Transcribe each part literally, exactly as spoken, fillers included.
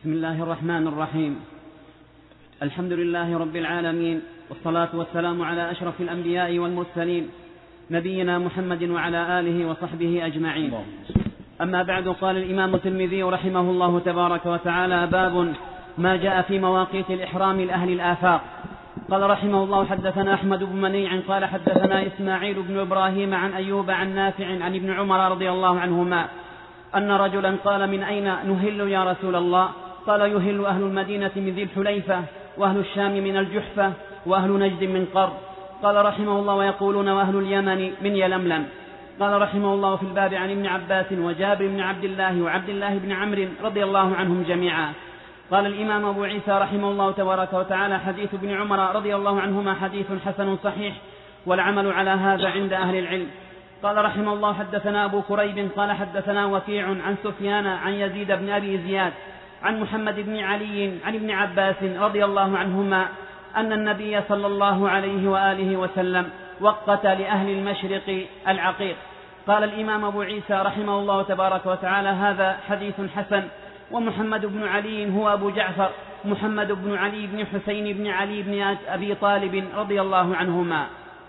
بسم الله الرحمن الرحيم. الحمد لله رب العالمين، والصلاة والسلام على أشرف الأنبياء والمرسلين، نبينا محمد وعلى آله وصحبه أجمعين. أما بعد، قال الإمام الترمذي رحمه الله تبارك وتعالى: باب ما جاء في مواقيت الإحرام لأهل الآفاق. قال رحمه الله: حدثنا أحمد بن منيع قال حدثنا إسماعيل بن إبراهيم عن أيوب عن نافع عن ابن عمر رضي الله عنهما أن رجلا قال: من أين نهل يا رسول الله؟ قال: يهل أهل المدينة من ذي الحليفة، وأهل الشام من الجحفة، وأهل نجد من قر. قال رحمه الله: ويقولون وأهل اليمن من يلملم. قال رحمه الله: في الباب عن ابن عباس وجابر بن عبد الله وعبد الله بن عمرو رضي الله عنهم جميعا. قال الإمام أبو عيسى رحمه الله تبارك وتعالى: حديث ابن عمر رضي الله عنهما حديث حسن صحيح، والعمل على هذا عند أهل العلم. قال رحمه الله: حدثنا أبو كريب قال حدثنا وكيع عن سفيان عن يزيد بن أبي زياد عن محمد بن علي عن ابن عباس رضي الله عنهما أن النبي صلى الله عليه وآله وسلم وقت لأهل المشرق العقيق. قال الإمام أبو عيسى رحمه الله تبارك وتعالى: هذا حديث حسن. ومحمد بن علي هو أبو جعفر محمد بن علي بن حسين بن علي بن أبي طالب رضي الله عنهما.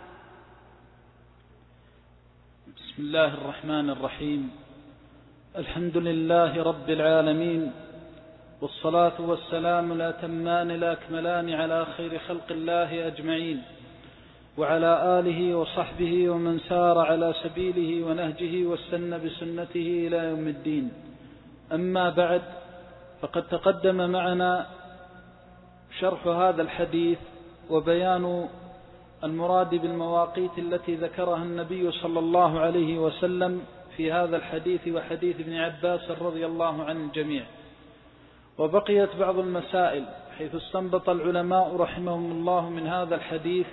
بسم الله الرحمن الرحيم. الحمد لله رب العالمين، والصلاة والسلام الأتمان الأكملان على خير خلق الله أجمعين، وعلى آله وصحبه ومن سار على سبيله ونهجه واستنى بسنته إلى يوم الدين. أما بعد، فقد تقدم معنا شرح هذا الحديث وبيان المراد بالمواقيت التي ذكرها النبي صلى الله عليه وسلم في هذا الحديث وحديث ابن عباس رضي الله عن الجميع. وبقيت بعض المسائل، حيث استنبط العلماء رحمهم الله من هذا الحديث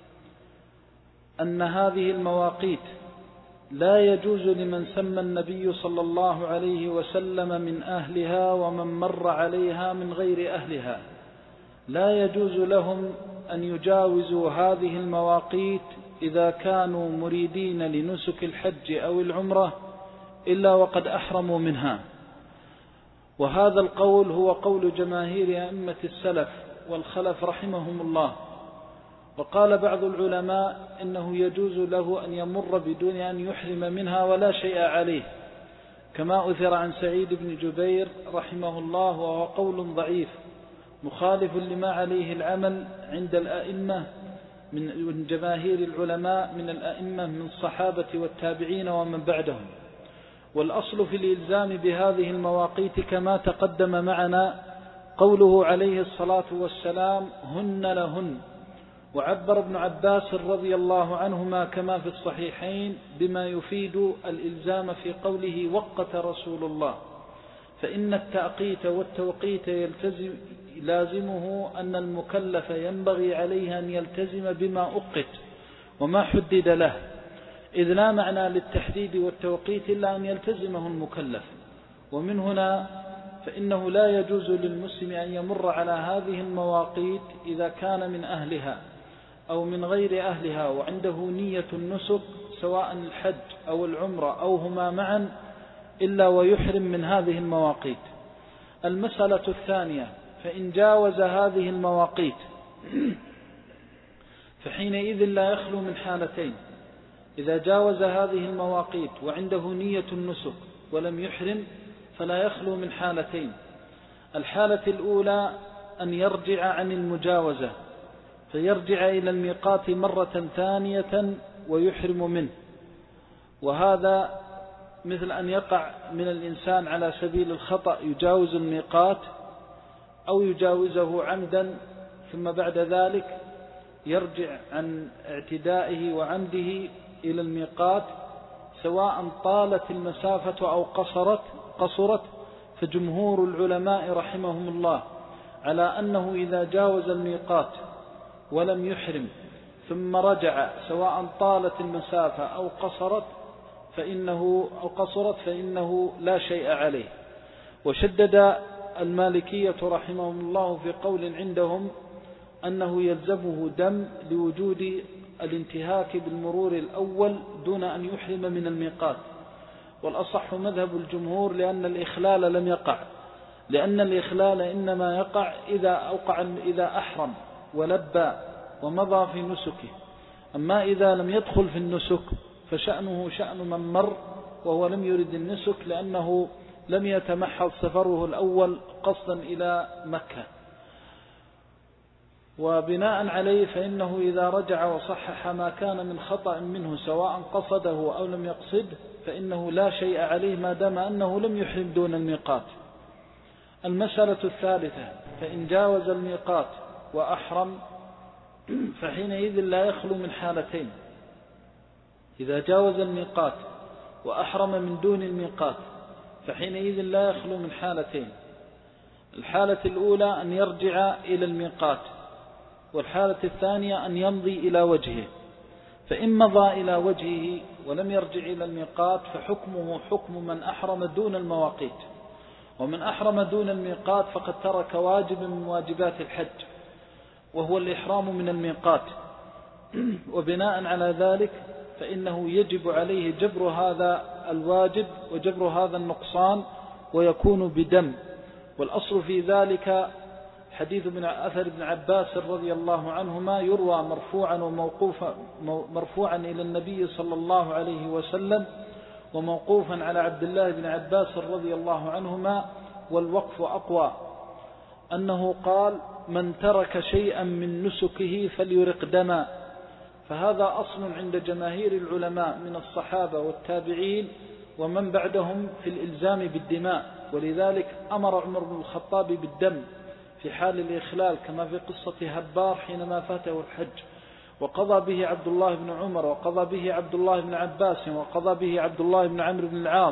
أن هذه المواقيت لا يجوز لمن سمى النبي صلى الله عليه وسلم من أهلها ومن مر عليها من غير أهلها، لا يجوز لهم أن يجاوزوا هذه المواقيت إذا كانوا مريدين لنسك الحج أو العمرة إلا وقد أحرموا منها. وهذا القول هو قول جماهير أئمة السلف والخلف رحمهم الله. وقال بعض العلماء إنه يجوز له أن يمر بدون أن يحرم منها ولا شيء عليه، كما أثر عن سعيد بن جبير رحمه الله، وهو قول ضعيف مخالف لما عليه العمل عند الأئمة من جماهير العلماء من الأئمة من الصحابة والتابعين ومن بعدهم. والأصل في الإلزام بهذه المواقيت كما تقدم معنا قوله عليه الصلاة والسلام: هن لهن. وعبر ابن عباس رضي الله عنهما كما في الصحيحين بما يفيد الإلزام في قوله: وقت رسول الله. فإن التأقيت والتوقيت يلتزم لازمه أن المكلف ينبغي عليه أن يلتزم بما أقت وما حدد له، إذ لا معنى للتحديد والتوقيت إلا أن يلتزمه المكلف. ومن هنا فإنه لا يجوز للمسلم أن يمر على هذه المواقيت إذا كان من أهلها أو من غير أهلها وعنده نية النسك سواء الحج أو العمرة أو هما معا، إلا ويحرم من هذه المواقيت. المسألة الثانية: فإن جاوز هذه المواقيت فحينئذ لا يخلو من حالتين. إذا جاوز هذه المواقيت وعنده نية النسك ولم يحرم فلا يخلو من حالتين. الحالة الأولى أن يرجع عن المجاوزة، فيرجع إلى الميقات مرة ثانية ويحرم منه. وهذا مثل أن يقع من الإنسان على سبيل الخطأ يجاوز الميقات أو يجاوزه عمدا، ثم بعد ذلك يرجع عن اعتدائه وعمده إلى الميقات سواء طالت المسافة أو قصرت قصرت فجمهور العلماء رحمهم الله على أنه إذا جاوز الميقات ولم يحرم ثم رجع سواء طالت المسافة أو قصرت فإنه أو قصرت فإنه لا شيء عليه. وشدد المالكية رحمهم الله في قول عندهم أنه يلزمه دم لوجود الانتهاك بالمرور الأول دون أن يحرم من الميقات. والأصح مذهب الجمهور لأن الإخلال لم يقع، لأن الإخلال إنما يقع إذا أوقع إذا أحرم ولبى ومضى في نسكه. أما إذا لم يدخل في النسك فشأنه شأن من مر وهو لم يرد النسك، لأنه لم يتمحض سفره الأول قصدا إلى مكة. وبناء عليه فإنه إذا رجع وصحح ما كان من خطأ منه سواء قصده أو لم يقصده فإنه لا شيء عليه ما دام أنه لم يحرم دون الميقات. المسألة الثالثة: فإن جاوز الميقات وأحرم فحينئذ لا يخلو من حالتين. إذا جاوز الميقات وأحرم من دون الميقات فحينئذ لا يخلو من حالتين. الحالة الأولى أن يرجع إلى الميقات، والحالة الثانية أن يمضي إلى وجهه. فإن مضى إلى وجهه ولم يرجع إلى الميقات فحكمه حكم من أحرم دون المواقيت، ومن أحرم دون الميقات فقد ترك واجب من واجبات الحج وهو الإحرام من الميقات. وبناء على ذلك فإنه يجب عليه جبر هذا الواجب وجبر هذا النقصان ويكون بدم. والأصل في ذلك حديث من أثر ابن عباس رضي الله عنهما يروى مرفوعا وموقوفا مرفوعا إلى النبي صلى الله عليه وسلم وموقوفا على عبد الله بن عباس رضي الله عنهما، والوقف أقوى، أنه قال: من ترك شيئا من نسكه فليرق دما. فهذا أصل عند جماهير العلماء من الصحابة والتابعين ومن بعدهم في الإلزام بالدماء، ولذلك أمر عمر بن الخطاب بالدم في حال الإخلال كما في قصة هبار حينما فاته الحج، وقضى به عبد الله بن عمر، وقضى به عبد الله بن عباس، وقضى به عبد الله بن عمرو بن العاص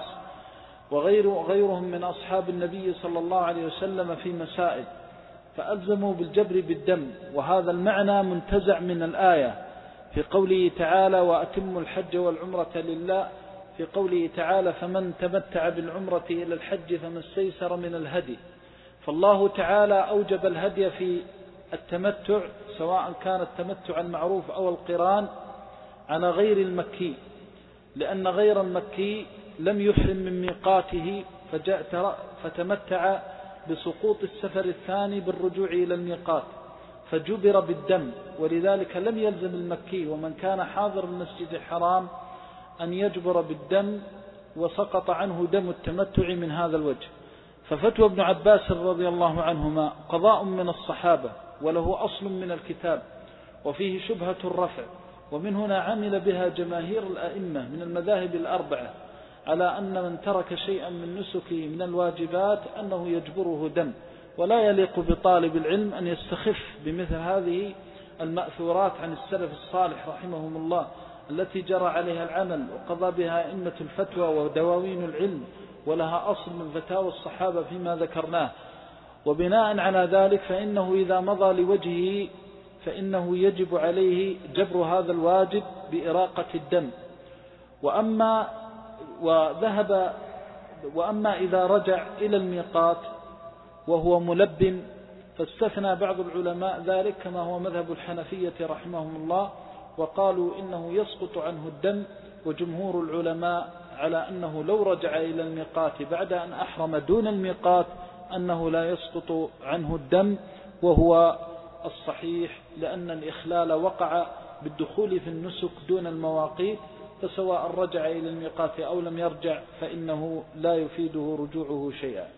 وغيرهم من أصحاب النبي صلى الله عليه وسلم في مسائل، فألزموا بالجبر بالدم. وهذا المعنى منتزع من الآية في قوله تعالى: وأتموا الحج والعمرة لله، في قوله تعالى: فمن تمتع بالعمرة إلى الحج فما استيسر من الهدي. فالله تعالى أوجب الهدي في التمتع سواء كان التمتع المعروف أو القران على غير المكي، لأن غير المكي لم يحرم من ميقاته فجاء فتمتع بسقوط السفر الثاني بالرجوع إلى الميقات فجبر بالدم، ولذلك لم يلزم المكي ومن كان حاضر المسجد الحرام أن يجبر بالدم، وسقط عنه دم التمتع من هذا الوجه. ففتوى ابن عباس رضي الله عنهما قضاء من الصحابة وله أصل من الكتاب وفيه شبهة الرفع، ومن هنا عمل بها جماهير الأئمة من المذاهب الأربعة على أن من ترك شيئا من نسكه من الواجبات أنه يجبره دم. ولا يليق بطالب العلم أن يستخف بمثل هذه المأثورات عن السلف الصالح رحمهم الله التي جرى عليها العمل وقضى بها أئمة الفتوى ودواوين العلم، ولها أصل من فتاوى الصحابة فيما ذكرناه. وبناء على ذلك فإنه إذا مضى لوجهه فإنه يجب عليه جبر هذا الواجب بإراقة الدم. وأما وذهب وأما إذا رجع إلى الميقات وهو ملب فاستثنى بعض العلماء ذلك كما هو مذهب الحنفية رحمهم الله، وقالوا إنه يسقط عنه الدم. وجمهور العلماء على أنه لو رجع إلى الميقات بعد أن أحرم دون الميقات أنه لا يسقط عنه الدم، وهو الصحيح، لأن الإخلال وقع بالدخول في النسك دون المواقيت، فسواء رجع إلى الميقات أو لم يرجع فإنه لا يفيده رجوعه شيئا.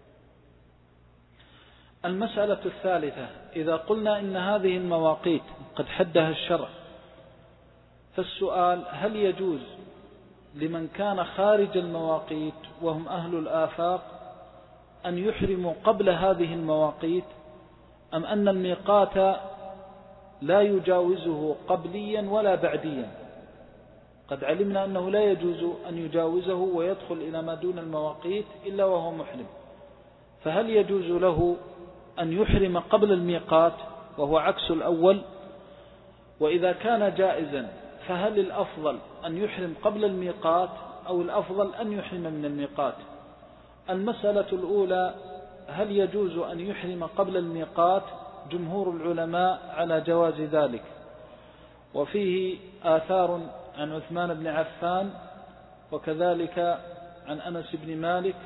المسألة الثالثة: إذا قلنا إن هذه المواقيت قد حدها الشرع، فالسؤال: هل يجوز لمن كان خارج المواقيت وهم أهل الآفاق أن يحرموا قبل هذه المواقيت، أم أن الميقات لا يجاوزه قبليا ولا بعديا؟ قد علمنا أنه لا يجوز أن يجاوزه ويدخل إلى ما دون المواقيت إلا وهو محرم، فهل يجوز له أن يحرم قبل الميقات وهو عكس الأول؟ وإذا كان جائزا فهل الأفضل أن يحرم قبل الميقات أو الأفضل أن يحرم من الميقات؟ المسألة الأولى: هل يجوز أن يحرم قبل الميقات؟ جمهور العلماء على جواز ذلك، وفيه آثار عن عثمان بن عفان وكذلك عن أنس بن مالك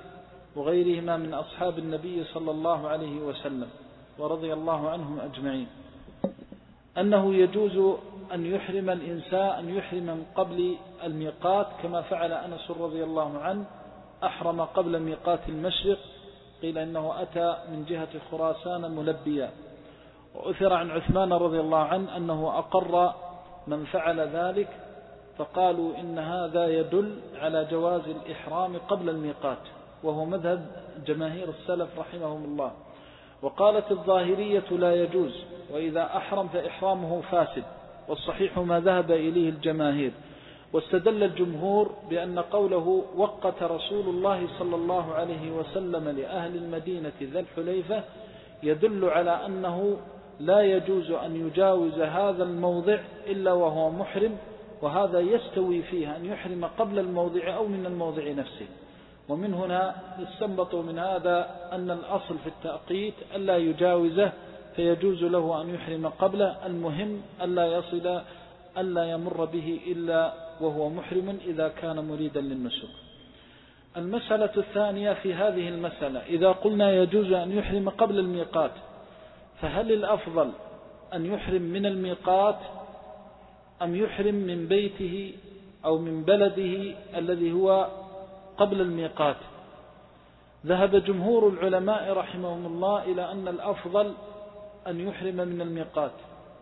وغيرهما من أصحاب النبي صلى الله عليه وسلم ورضي الله عنهم أجمعين، أنه يجوز أن يحرم الإنسان أن يحرم من قبل الميقات كما فعل أنس رضي الله عنه، أحرم قبل ميقات المشرق، قيل إنه أتى من جهة خراسان ملبيا. وأثر عن عثمان رضي الله عنه أنه أقر من فعل ذلك، فقالوا إن هذا يدل على جواز الإحرام قبل الميقات، وهو مذهب جماهير السلف رحمهم الله. وقالت الظاهرية لا يجوز، وإذا أحرم فإحرامه فاسد، والصحيح ما ذهب إليه الجماهير. واستدل الجمهور بأن قوله وقت رسول الله صلى الله عليه وسلم لأهل المدينة ذا الحليفة يدل على أنه لا يجوز أن يجاوز هذا الموضع إلا وهو محرم، وهذا يستوي فيه أن يحرم قبل الموضع أو من الموضع نفسه. ومن هنا استنبطوا من هذا أن الأصل في التأقيت ألا يجاوزه، فيجوز له أن يحرم قبل، المهم ألا يصل ألا يمر به إلا وهو محرم إذا كان مريدا للنسك. المسألة الثانية في هذه المسألة، إذا قلنا يجوز أن يحرم قبل الميقات، فهل الأفضل أن يحرم من الميقات أم يحرم من بيته أو من بلده الذي هو قبل الميقات؟ ذهب جمهور العلماء رحمهم الله إلى أن الأفضل أن يحرم من الميقات،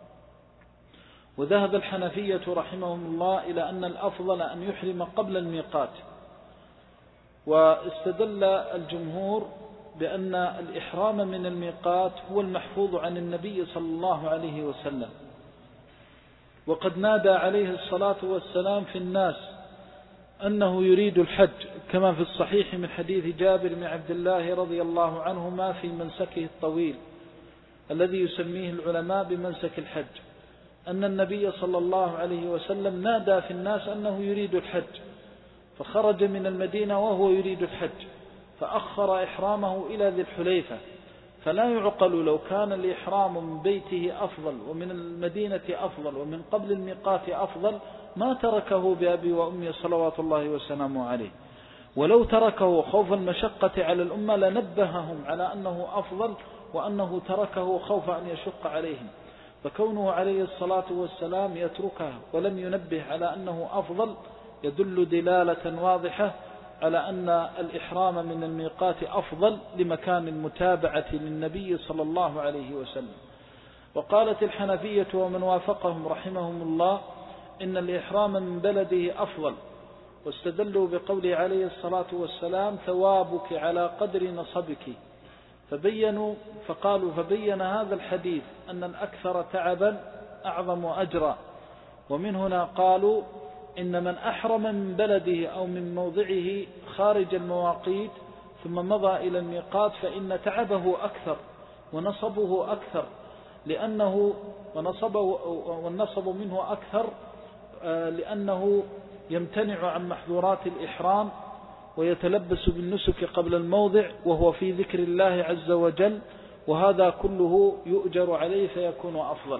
وذهب الحنفية رحمهم الله إلى أن الأفضل أن يحرم قبل الميقات. واستدل الجمهور بأن الإحرام من الميقات هو المحفوظ عن النبي صلى الله عليه وسلم، وقد نادى عليه الصلاة والسلام في الناس أنه يريد الحج، كما في الصحيح من حديث جابر بن عبد الله رضي الله عنهما في منسكه الطويل الذي يسميه العلماء بمنسك الحج، أن النبي صلى الله عليه وسلم نادى في الناس أنه يريد الحج، فخرج من المدينة وهو يريد الحج، فأخر إحرامه إلى ذي الحليفة. فلا يعقل لو كان الإحرام من بيته أفضل ومن المدينة أفضل ومن قبل الميقات أفضل ما تركه بأبي وأمي صلوات الله وسلامه عليه، ولو تركه خوف المشقة على الأمة لنبههم على أنه أفضل، وأنه تركه خوف أن يشق عليهم. فكونه عليه الصلاة والسلام يتركه ولم ينبه على أنه أفضل يدل دلالة واضحة على أن الإحرام من الميقات أفضل لمكان المتابعة للنبي صلى الله عليه وسلم. وقالت الحنفية ومن وافقهم رحمهم الله إن الإحرام من بلده أفضل، واستدلوا بقوله عليه الصلاة والسلام ثوابك على قدر نصبك، فبينوا فقالوا فبين هذا الحديث أن الأكثر تعبا أعظم أجرا. ومن هنا قالوا إن من أحرم من بلده أو من موضعه خارج المواقيت ثم مضى إلى الميقات فإن تعبه أكثر ونصبه أكثر، لأنه ونصبه والنصب منه أكثر لأنه يمتنع عن محظورات الإحرام ويتلبس بالنسك قبل الموضع وهو في ذكر الله عز وجل، وهذا كله يؤجر عليه فيكون أفضل.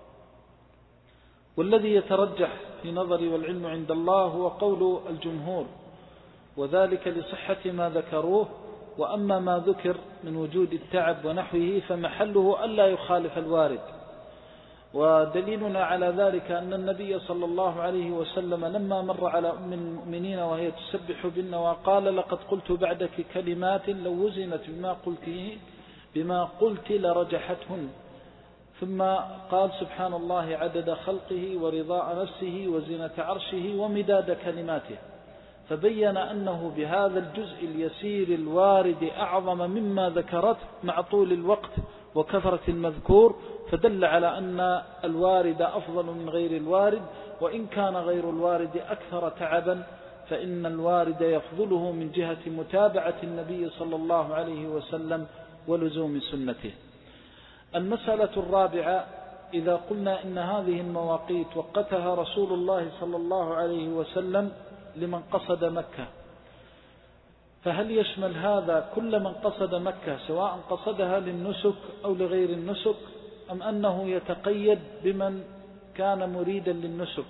والذي يترجح في نظري والعلم عند الله هو قول الجمهور، وذلك لصحة ما ذكروه. وأما ما ذكر من وجود التعب ونحوه فمحله ألا يخالف الوارد. ودليلنا على ذلك أن النبي صلى الله عليه وسلم لما مر على أم المؤمنين وهي تسبح بالنوى قال لقد قلت بعدك كلمات لو وزنت بما قلته بما قلت لرجحتهن، ثم قال سبحان الله عدد خلقه ورضاء نفسه وزنة عرشه ومداد كلماته، فبين أنه بهذا الجزء اليسير الوارد أعظم مما ذكرت مع طول الوقت وكثرة المذكور، فدل على أن الوارد أفضل من غير الوارد، وإن كان غير الوارد أكثر تعبا فإن الوارد يفضله من جهة متابعة النبي صلى الله عليه وسلم ولزوم سنته. المسألة الرابعة، إذا قلنا إن هذه المواقيت وقتها رسول الله صلى الله عليه وسلم لمن قصد مكة، فهل يشمل هذا كل من قصد مكة سواء قصدها للنسك أو لغير النسك، أم أنه يتقيد بمن كان مريدا للنسك؟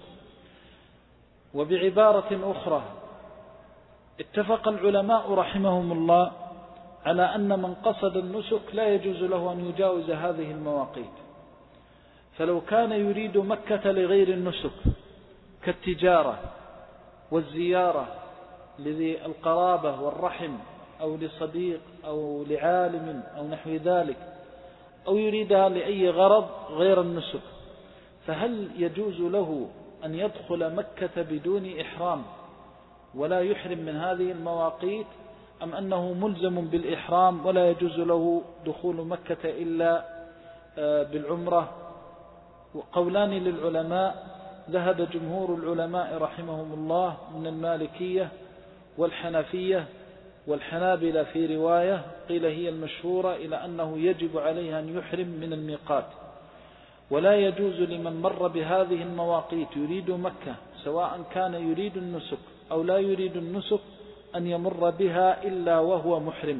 وبعبارة أخرى، اتفق العلماء رحمهم الله على أن من قصد النسك لا يجوز له أن يجاوز هذه المواقيت. فلو كان يريد مكة لغير النسك كالتجارة والزيارة لذي القرابة والرحم أو لصديق أو لعالم أو نحو ذلك، أو يريدها لأي غرض غير النسك، فهل يجوز له أن يدخل مكة بدون إحرام ولا يحرم من هذه المواقيت، أم أنه ملزم بالإحرام ولا يجوز له دخول مكة إلا بالعمرة؟ وقولان للعلماء، ذهب جمهور العلماء رحمهم الله من المالكية والحنفية والحنابلة في رواية قيل هي المشهورة إلى أنه يجب عليه أن يحرم من الميقات، ولا يجوز لمن مر بهذه المواقيت يريد مكة سواء كان يريد النسك أو لا يريد النسك أن يمر بها إلا وهو محرم.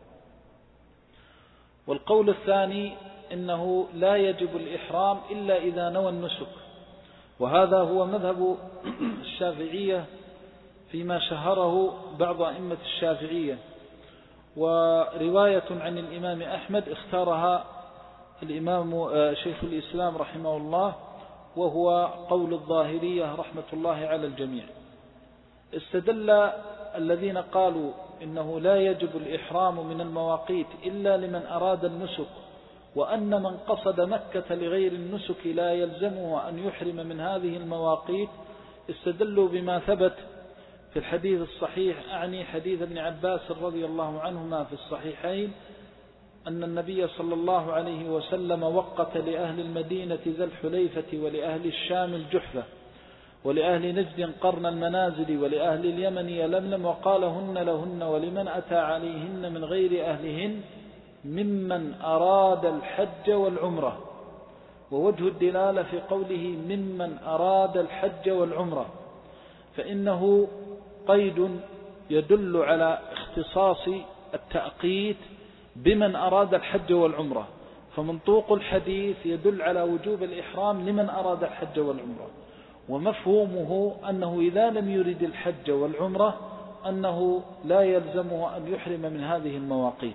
والقول الثاني إنه لا يجب الإحرام إلا إذا نوى النسك، وهذا هو مذهب الشافعية فيما شهره بعض أئمة الشافعية، ورواية عن الإمام أحمد اختارها الإمام شيخ الإسلام رحمه الله، وهو قول الظاهرية رحمة الله على الجميع. استدل الذين قالوا إنه لا يجب الإحرام من المواقيت إلا لمن أراد النسك، وأن من قصد مكة لغير النسك لا يلزمه أن يحرم من هذه المواقيت، استدلوا بما ثبت في الحديث الصحيح، أعني حديث ابن عباس رضي الله عنهما في الصحيحين، أن النبي صلى الله عليه وسلم وقت لأهل المدينة ذا الحليفة ولأهل الشام الجحفة ولأهل نجد قرن المنازل ولأهل اليمن يلملم، وقال هن لهن ولمن أتى عليهن من غير أهلهن ممن أراد الحج والعمرة. ووجه الدلالة في قوله ممن أراد الحج والعمرة فإنه قيد يدل على اختصاص التأقيت بمن أراد الحج والعمرة، فمنطوق الحديث يدل على وجوب الإحرام لمن أراد الحج والعمرة، ومفهومه أنه إذا لم يرد الحج والعمرة أنه لا يلزمه أن يحرم من هذه المواقيت.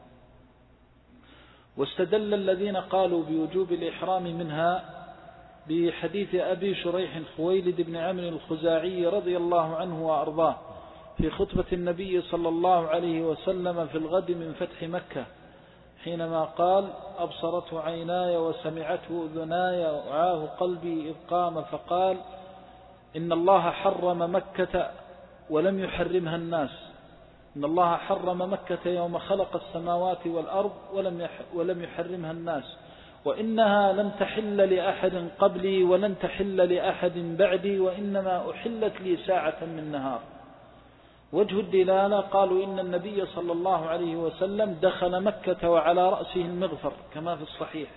واستدل الذين قالوا بوجوب الإحرام منها بحديث أبي شريح خويلد بن عمرو الخزاعي رضي الله عنه وأرضاه في خطبة النبي صلى الله عليه وسلم في الغد من فتح مكة، حينما قال أبصرته عيناي وسمعته أذناي وعاه قلبي إذ قام، فقال إن الله حرم مكة ولم يحرمها الناس، إن الله حرم مكة يوم خلق السماوات والأرض ولم يحرمها الناس، وإنها لم تحل لأحد قبلي ولن تحل لأحد بعدي، وإنما أحلت لي ساعة من نهار. وجه الدلالة قالوا إن النبي صلى الله عليه وسلم دخل مكة وعلى رأسه المغفر كما في الصحيح،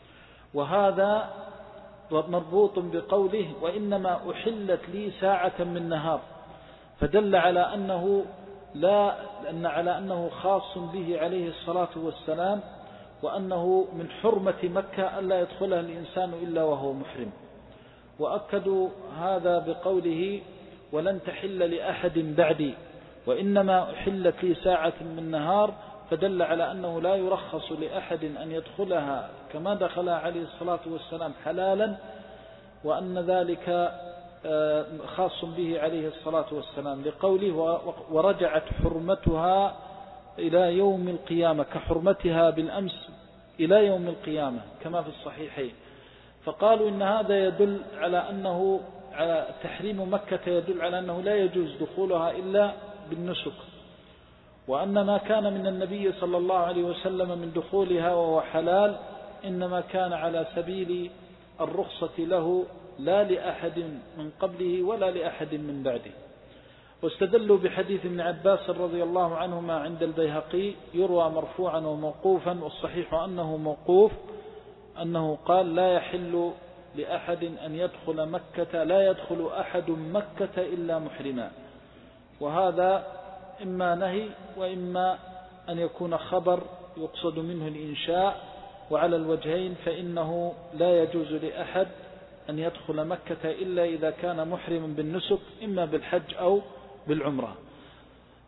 وهذا مربوط بقوله وإنما أحلت لي ساعة من نهار، فدل على أنه لا أن على أنه خاص به عليه الصلاة والسلام، وأنه من حرمة مكة ألا يدخلها الإنسان إلا وهو محرم. وأكدوا هذا بقوله ولن تحل لأحد بعدي وإنما أحلت لي ساعة من نهار، فدل على أنه لا يرخص لأحد أن يدخلها كما دخلها عليه الصلاة والسلام حلالا، وأن ذلك خاص به عليه الصلاة والسلام، لقوله ورجعت حرمتها إلى يوم القيامة كحرمتها بالأمس إلى يوم القيامة كما في الصحيحين. فقالوا إن هذا يدل على أنه على تحريم مكة، يدل على أنه لا يجوز دخولها إلا بالنسك، وأن ما كان من النبي صلى الله عليه وسلم من دخولها وهو حلال إنما كان على سبيل الرخصة له لا لأحد من قبله ولا لأحد من بعده. واستدلوا بحديث ابن عباس رضي الله عنهما عند البيهقي يروى مرفوعا وموقوفا، والصحيح أنه موقوف، أنه قال لا يحل لأحد أن يدخل مكة، لا يدخل أحد مكة إلا محرما. وهذا إما نهي وإما أن يكون خبر يقصد منه الإنشاء، وعلى الوجهين فإنه لا يجوز لأحد أن يدخل مكة إلا إذا كان محرما بالنسك إما بالحج أو بالعمرة.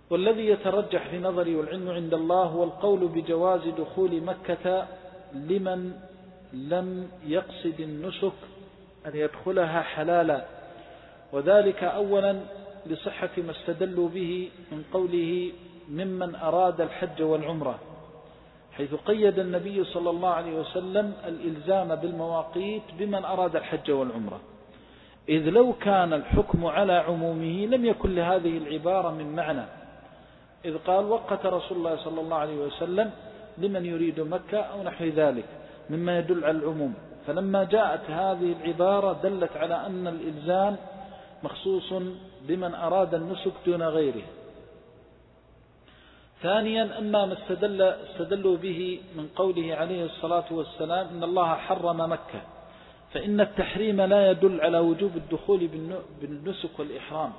والذي يترجح في نظري والعلم عند الله هو القول بجواز دخول مكة لمن لم يقصد النسك أن يدخلها حلالا، وذلك أولا لصحة ما استدلوا به من قوله ممن أراد الحج والعمرة، حيث قيد النبي صلى الله عليه وسلم الإلزام بالمواقيت بمن أراد الحج والعمرة، إذ لو كان الحكم على عمومه لم يكن لهذه العبارة من معنى، إذ قال وقت رسول الله صلى الله عليه وسلم لمن يريد مكة أو نحو ذلك مما يدل على العموم، فلما جاءت هذه العبارة دلت على أن الإلزام مخصوص بمن أراد النسك دون غيره. ثانيا، أما ما استدل استدلوا به من قوله عليه الصلاة والسلام إن الله حرم مكة، فإن التحريم لا يدل على وجوب الدخول بالنسك والإحرام،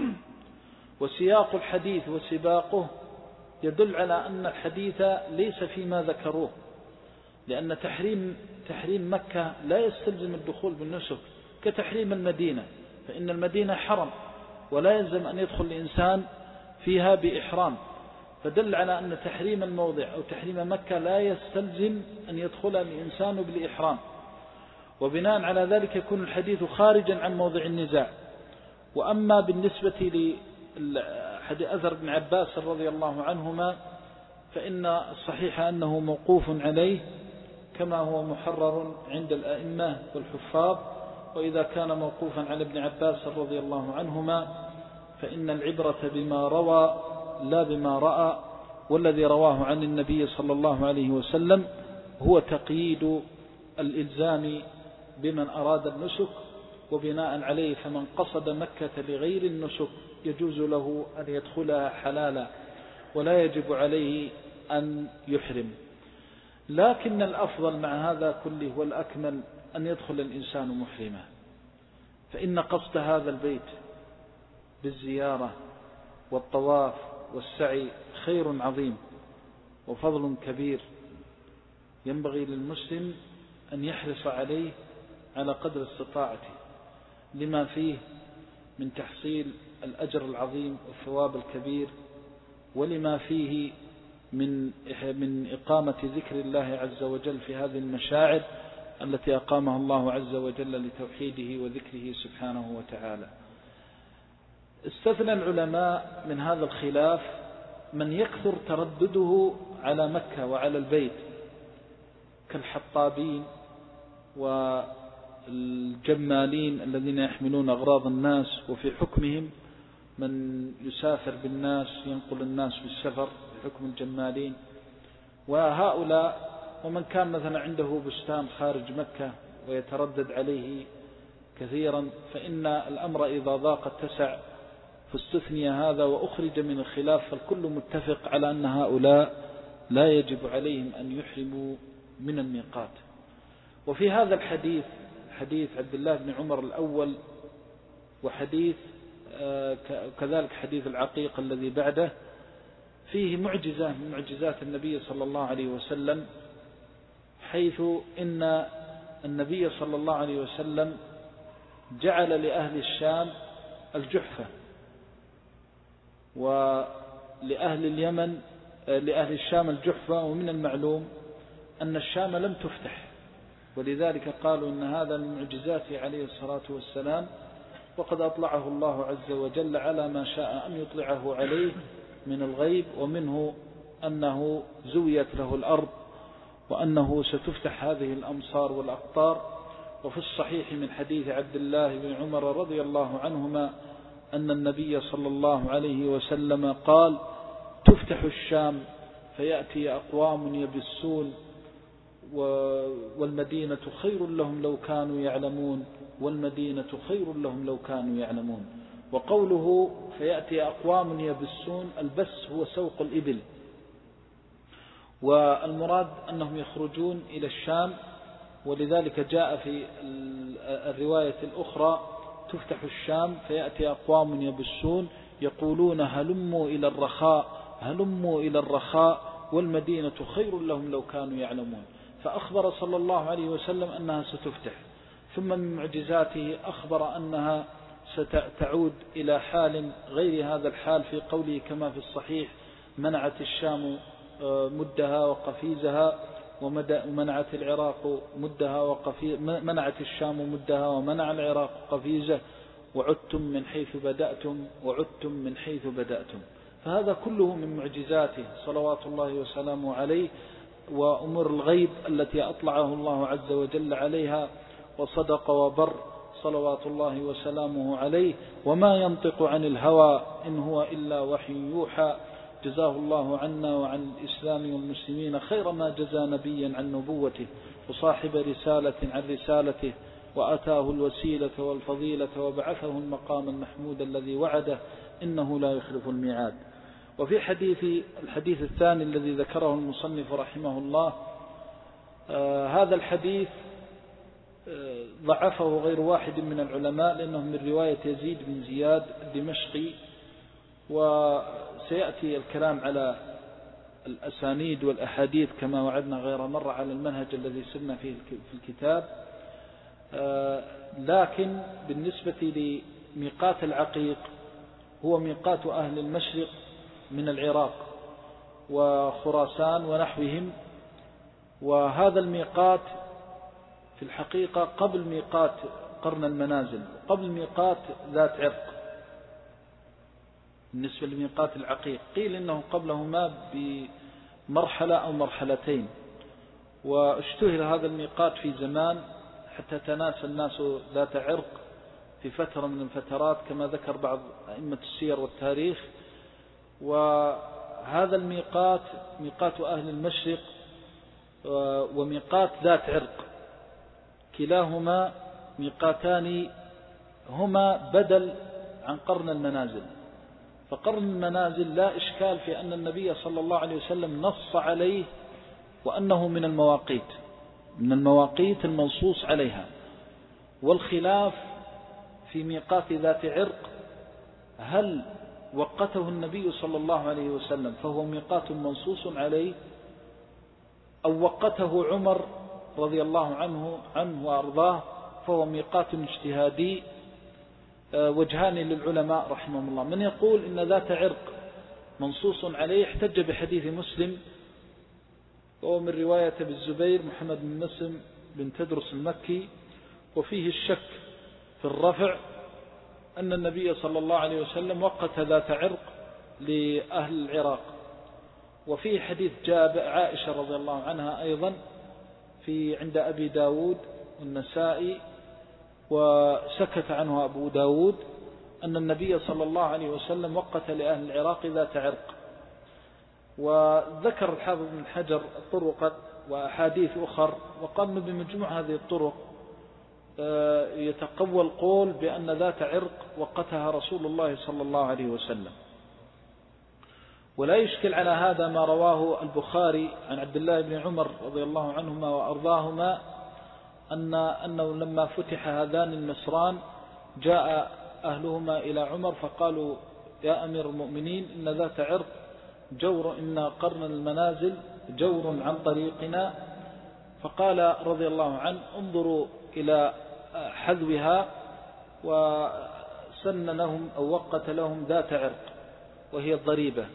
وسياق الحديث وسباقه يدل على أن الحديث ليس فيما ذكروه، لأن تحريم تحريم مكة لا يستلزم الدخول بالنسك كتحريم المدينة، فإن المدينة حرم ولا يلزم أن يدخل الإنسان فيها بإحرام، فدل على أن تحريم الموضع أو تحريم مكة لا يستلزم أن يدخل الإنسان بالإحرام، وبناء على ذلك يكون الحديث خارجا عن موضع النزاع. وأما بالنسبة لأثر ابن عباس رضي الله عنهما فإن الصحيح أنه موقوف عليه كما هو محرر عند الأئمة والحفاظ، وإذا كان موقوفا على ابن عباس رضي الله عنهما فإن العبرة بما روى لا بما رأى، والذي رواه عن النبي صلى الله عليه وسلم هو تقييد الإلزام بمن أراد النسك، وبناء عليه فمن قصد مكة لغير النسك يجوز له أن يدخلها حلالا ولا يجب عليه أن يحرم. لكن الأفضل مع هذا كله والأكمل أن يدخل الإنسان محرما، فإن قصد هذا البيت بالزيارة والطواف والسعي خير عظيم وفضل كبير، ينبغي للمسلم أن يحرص عليه على قدر استطاعته لما فيه من تحصيل الأجر العظيم والثواب الكبير، ولما فيه من من إقامة ذكر الله عز وجل في هذه المشاعر التي أقامها الله عز وجل لتوحيده وذكره سبحانه وتعالى. استثنى العلماء من هذا الخلاف من يكثر تردده على مكة وعلى البيت كالحطابين والجمالين الذين يحملون أغراض الناس، وفي حكمهم من يسافر بالناس ينقل الناس بالسفر بحكم الجمالين، وهؤلاء ومن كان مثلا عنده بستان خارج مكة ويتردد عليه كثيرا، فإن الأمر إذا ضاق اتسع، فاستثني هذا وأخرج من الخلاف، فالكل متفق على أن هؤلاء لا يجب عليهم أن يحرموا من الميقات. وفي هذا الحديث حديث عبد الله بن عمر الأول، وحديث كذلك حديث العقيق الذي بعده، فيه معجزة من معجزات النبي صلى الله عليه وسلم، حيث إن النبي صلى الله عليه وسلم جعل لأهل الشام الجحفة، ولأهل اليمن لأهل الشام الجحفة، ومن المعلوم أن الشام لم تفتح، ولذلك قالوا إن هذا من معجزاته عليه الصلاة والسلام، وقد أطلعه الله عز وجل على ما شاء أن يطلعه عليه من الغيب، ومنه أنه زويت له الأرض وأنه ستفتح هذه الأمصار والأقطار. وفي الصحيح من حديث عبد الله بن عمر رضي الله عنهما أن النبي صلى الله عليه وسلم قال تفتح الشام فيأتي أقوام يبسون والمدينة خير لهم لو كانوا يعلمون، والمدينة خير لهم لو كانوا يعلمون. وقوله فيأتي أقوام يبسون، البس هو سوق الإبل، والمراد أنهم يخرجون إلى الشام، ولذلك جاء في الرواية الأخرى تفتح الشام فيأتي أقوام يبسون يقولون هلموا إلى الرخاء هلموا إلى الرخاء والمدينة خير لهم لو كانوا يعلمون. فأخبر صلى الله عليه وسلم أنها ستفتح، ثم من معجزاته أخبر أنها ستعود إلى حال غير هذا الحال في قوله كما في الصحيح: منعت الشام مدها وقفيزها ومنعت العراق مدها وقفيزها، منعت الشام مدها ومنع العراق قفيزه، وعدتم من حيث بدأتم وعدتم من حيث بدأتم. فهذا كله من معجزاته صلوات الله وسلامه عليه، وأمور الغيب التي أطلعه الله عز وجل عليها، وصدق وبر صلوات الله وسلامه عليه، وما ينطق عن الهوى إن هو إلا وحي يوحى. جزاه الله عنا وعن الإسلام والمسلمين خير ما جزى نبيا عن نبوته، وصاحب رسالة عن رسالته، وأتاه الوسيلة والفضيلة وبعثه المقام المحمود الذي وعده، إنه لا يخلف الميعاد. وفي حديث الحديث الثاني الذي ذكره المصنف رحمه الله، آه هذا الحديث آه ضعفه غير واحد من العلماء، لأنه من رواية يزيد بن زياد الدمشقي، وسيأتي الكلام على الأسانيد والأحاديث كما وعدنا غير مرة على المنهج الذي سرنا فيه في الكتاب. آه لكن بالنسبة لميقات العقيق هو ميقات أهل المشرق من العراق وخراسان ونحوهم، وهذا الميقات في الحقيقة قبل ميقات قرن المنازل، قبل ميقات ذات عرق. بالنسبة لميقات العقيق قيل إنه قبلهما بمرحلة أو مرحلتين، واشتهر هذا الميقات في زمان حتى تناسى الناس ذات عرق في فترة من الفترات كما ذكر بعض أئمة السير والتاريخ. وهذا الميقات ميقات أهل المشرق وميقات ذات عرق، كلاهما ميقاتان هما بدل عن قرن المنازل. فقرن المنازل لا إشكال في أن النبي صلى الله عليه وسلم نص عليه، وأنه من المواقيت من المواقيت المنصوص عليها. والخلاف في ميقات ذات عرق، هل وقته النبي صلى الله عليه وسلم فهو ميقات منصوص عليه، أو وقته عمر رضي الله عنه عنه وأرضاه فهو ميقات اجتهادي؟ وجهان للعلماء رحمهم الله. من يقول إن ذات عرق منصوص عليه احتج بحديث مسلم، وهو من رواية بالزبير محمد بن مسلم بن تدرس المكي، وفيه الشك في الرفع، أن النبي صلى الله عليه وسلم وقت ذات عرق لأهل العراق. وفيه حديث جاء عائشة رضي الله عنها أيضا في عند أبي داود والنسائي، وسكت عنه أبو داود، أن النبي صلى الله عليه وسلم وقت لأهل العراق ذات عرق. وذكر الحافظ بن حجر الطرق وأحاديث أخر، وقال بمجموع هذه الطرق يتقوى القول بأن ذات عرق وقتها رسول الله صلى الله عليه وسلم. ولا يشكل على هذا ما رواه البخاري عن عبد الله بن عمر رضي الله عنهما وأرضاهما، أن أنه لما فتح هذان المصران جاء أهلهما إلى عمر فقالوا: يا أمير المؤمنين، إن ذات عرق جور، إن قرن المنازل جور عن طريقنا. فقال رضي الله عنه: انظروا إلى حذوها، وسن لهم أو وقت لهم ذات عرق وهي الضريبة.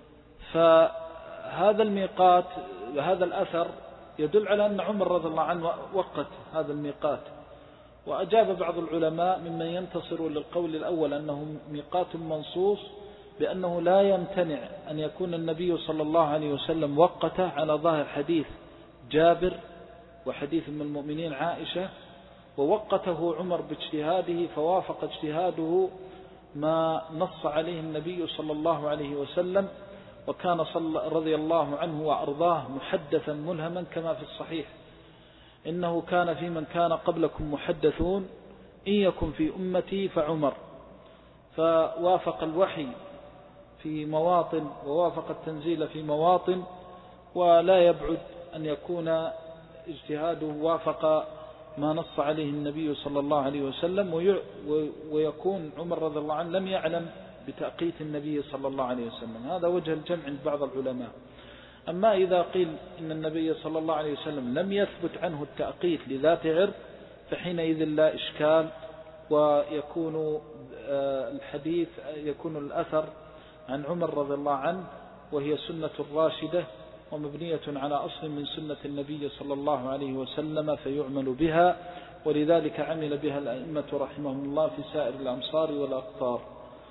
فهذا الميقات هذا الأثر يدل على أن عمر رضي الله عنه وقت هذا الميقات. وأجاب بعض العلماء ممن ينتصر للقول الأول أنه ميقات منصوص، بأنه لا يمتنع أن يكون النبي صلى الله عليه وسلم وقته على ظاهر حديث جابر وحديث من المؤمنين عائشة، ووقته عمر باجتهاده، فوافق اجتهاده ما نص عليه النبي صلى الله عليه وسلم. وكان صلى رضي الله عنه وأرضاه محدثا ملهما كما في الصحيح: إنه كان في من كان قبلكم محدثون، إن يكن في أمتي فعمر. فوافق الوحي في مواطن ووافق التنزيل في مواطن، ولا يبعد أن يكون اجتهاده وافق ما نص عليه النبي صلى الله عليه وسلم، ويكون عمر رضي الله عنه لم يعلم بتأقيت النبي صلى الله عليه وسلم. هذا وجه الجمع عند بعض العلماء. أما إذا قيل إن النبي صلى الله عليه وسلم لم يثبت عنه التأقيت لذات عرق، فحينئذ لا إشكال ويكون الحديث يكون الأثر عن عمر رضي الله عنه، وهي سنة راشدة ومبنية على أصل من سنة النبي صلى الله عليه وسلم فيعمل بها، ولذلك عمل بها الأئمة رحمهم الله في سائر الأمصار والأقطار.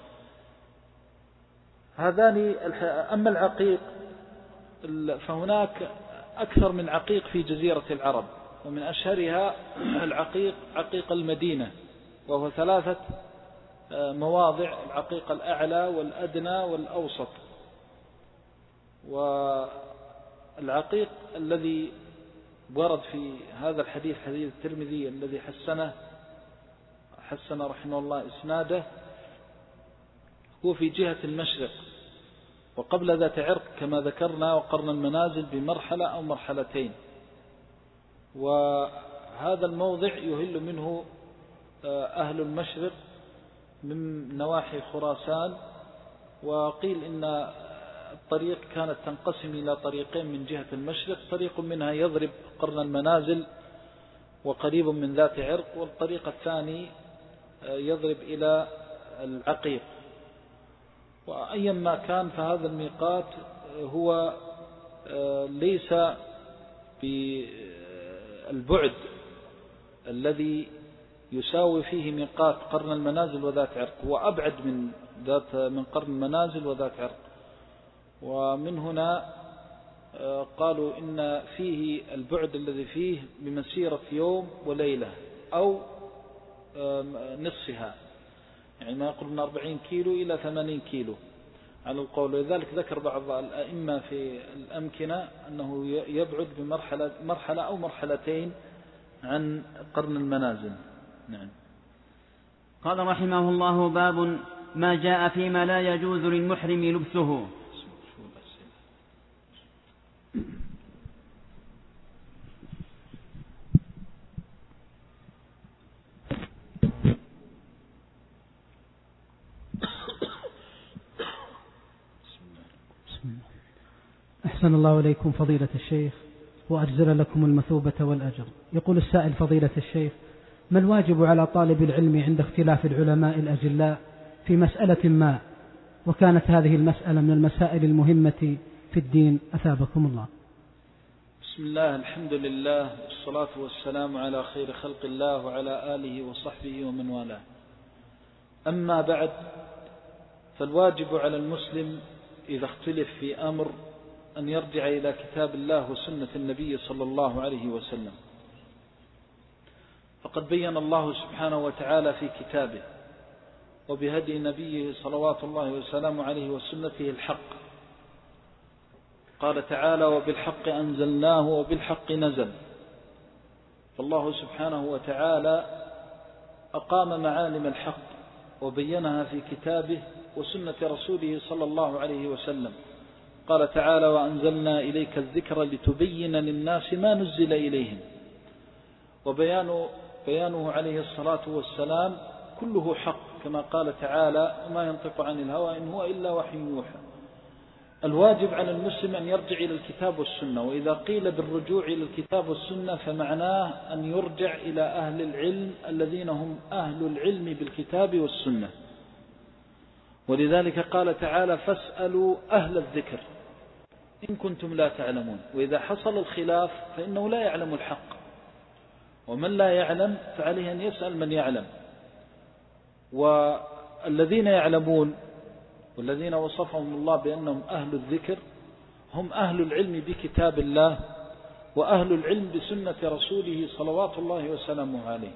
هذان. أما العقيق فهناك أكثر من عقيق في جزيرة العرب، ومن أشهرها العقيق عقيق المدينة، وهو ثلاثة مواضع: العقيق الأعلى والأدنى والأوسط. والعقيق الذي ورد في هذا الحديث حديث الترمذي الذي حسنه حسن رحمه الله إسناده هو في جهة المشرق، وقبل ذات عرق كما ذكرنا، وقرن المنازل بمرحلة أو مرحلتين. وهذا الموضع يهل منه أهل المشرق من نواحي خراسان، وقيل إن الطريق كانت تنقسم إلى طريقين من جهة المشرق: طريق منها يضرب قرن المنازل وقريب من ذات عرق، والطريق الثاني يضرب إلى العقيق. وأيما كان فهذا الميقات هو ليس بالبعد الذي يساوي فيه ميقات قرن المنازل وذات عرق، هو أبعد من ذات من قرن المنازل وذات عرق. ومن هنا قالوا إن فيه البعد الذي فيه بمسيرة يوم وليلة أو نصفها، يعني ما يقرب من أربعين كيلو إلى ثمانين كيلو على القول. لذلك ذكر بعض الأئمة في الأمكنة أنه يبعد بمرحلة مرحلة أو مرحلتين عن قرن المنازل. نعم. قال رحمه الله: باب ما جاء فيما لا يجوز للمحرم لبسه. أحسن الله إليكم فضيلة الشيخ، وأجزل لكم المثوبة والأجر. يقول السائل: فضيلة الشيخ، ما الواجب على طالب العلم عند اختلاف العلماء الأجلاء في مسألة ما، وكانت هذه المسألة من المسائل المهمة في الدين، أثابكم الله؟ بسم الله، الحمد لله، والصلاة والسلام على خير خلق الله وعلى آله وصحبه ومن والاه. أما بعد، فالواجب على المسلم إذا اختلف في أمر أن يرجع إلى كتاب الله وسنة النبي صلى الله عليه وسلم. فقد بين الله سبحانه وتعالى في كتابه وبهدي نبيه صلوات الله وسلامه عليه وسنته الحق. قال تعالى: وبالحق أنزلناه وبالحق نزل. فالله سبحانه وتعالى أقام معالم الحق وبينها في كتابه وسنة رسوله صلى الله عليه وسلم. قال تعالى: وأنزلنا إليك الذكر لتبين للناس ما نزل إليهم. وبيان بيانه عليه الصلاة والسلام كله حق، كما قال تعالى: وما ينطق عن الهوى إن هو إلا وحي يوحى. الواجب على المسلم أن يرجع إلى الكتاب والسنة. وإذا قيل بالرجوع إلى الكتاب والسنة فمعناه أن يرجع إلى أهل العلم الذين هم أهل العلم بالكتاب والسنة. ولذلك قال تعالى: فاسألوا أهل الذكر إن كنتم لا تعلمون. وإذا حصل الخلاف فإنه لا يعلم الحق، ومن لا يعلم فعليه أن يسأل من يعلم. والذين يعلمون والذين وصفهم الله بأنهم أهل الذكر هم أهل العلم بكتاب الله وأهل العلم بسنة رسوله صلوات الله وسلامه عليه.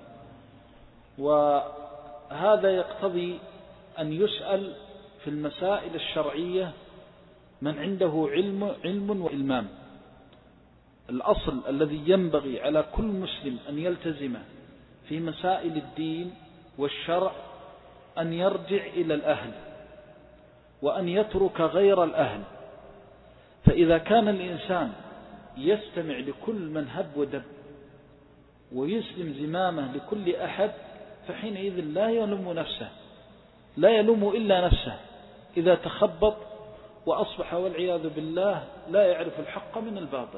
وهذا يقتضي أن يسأل في المسائل الشرعية من عنده علم علم وإلمام. الأصل الذي ينبغي على كل مسلم أن يلتزمه في مسائل الدين والشرع أن يرجع إلى الأهل وأن يترك غير الأهل. فإذا كان الإنسان يستمع لكل من هب ودب ويسلم زمامه لكل أحد فحينئذ لا يلوم نفسه، لا يلوم إلا نفسه إذا تخبط وأصبح والعياذ بالله لا يعرف الحق من الباطل.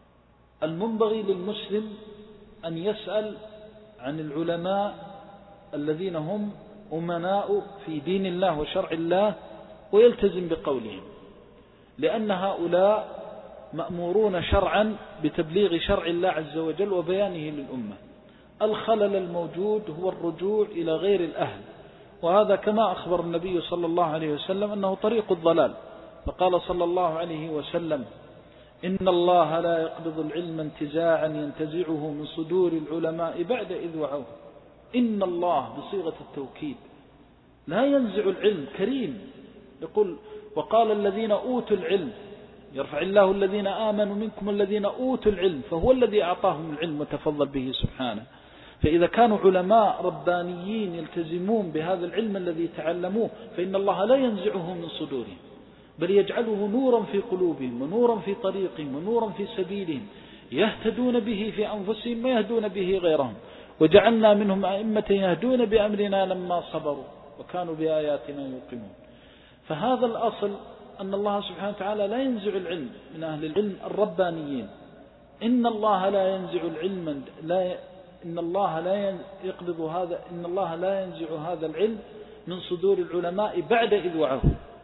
المنبغي للمسلم أن يسأل عن العلماء الذين هم أمناء في دين الله وشرع الله ويلتزم بقولهم، لأن هؤلاء مأمورون شرعا بتبليغ شرع الله عز وجل وبيانه للأمة. الخلل الموجود هو الرجوع إلى غير الأهل، وهذا كما أخبر النبي صلى الله عليه وسلم أنه طريق الضلال، فقال صلى الله عليه وسلم: إن الله لا يقبض العلم انتزاعا ينتزعه من صدور العلماء بعد إذ وعوه. إن الله بصيغة التوكيد، لا ينزع العلم، كريم. يقول: وقال الذين أوتوا العلم، يرفع الله الذين آمنوا منكم الذين أوتوا العلم، فهو الذي أعطاهم العلم وتفضل به سبحانه. فإذا كانوا علماء ربانيين يلتزمون بهذا العلم الذي تعلموه، فإن الله لا ينزعه من صدورهم، بل يجعله نورا في قلوبهم ونورا في طريقهم ونورا في سبيلهم، يهتدون به في أنفسهم ويهدون به غيرهم. وجعلنا منهم أئمة يهدون بأمرنا لما صبروا وكانوا بآياتنا يوقنون. فهذا الأصل، أن الله سبحانه وتعالى لا ينزع العلم من أهل العلم الربانيين. إن الله لا ينزع العلم، لا إن الله لا يقبض هذا، إن الله لا ينزع هذا العلم من صدور العلماء بعد إذ وعوه،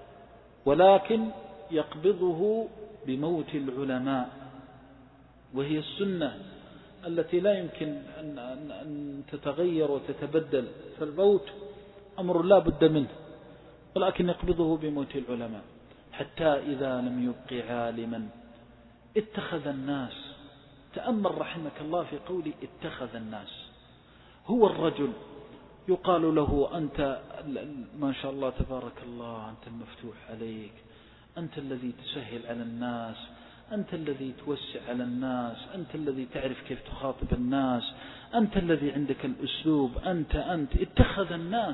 ولكن يقبضه بموت العلماء، وهي السنة التي لا يمكن أن, أن, أن تتغير وتتبدل، فالموت أمر لا بد منه، ولكن يقبضه بموت العلماء. حتى إذا لم يبق عالما اتخذ الناس، تأمل رحمك الله في قولي اتخذ الناس، هو الرجل يقال له: أنت ما شاء الله تبارك الله، أنت المفتوح عليك، أنت الذي تسهل على الناس، أنت الذي توسع على الناس، أنت الذي تعرف كيف تخاطب الناس، أنت الذي عندك الأسلوب، أنت أنت اتخذ الناس.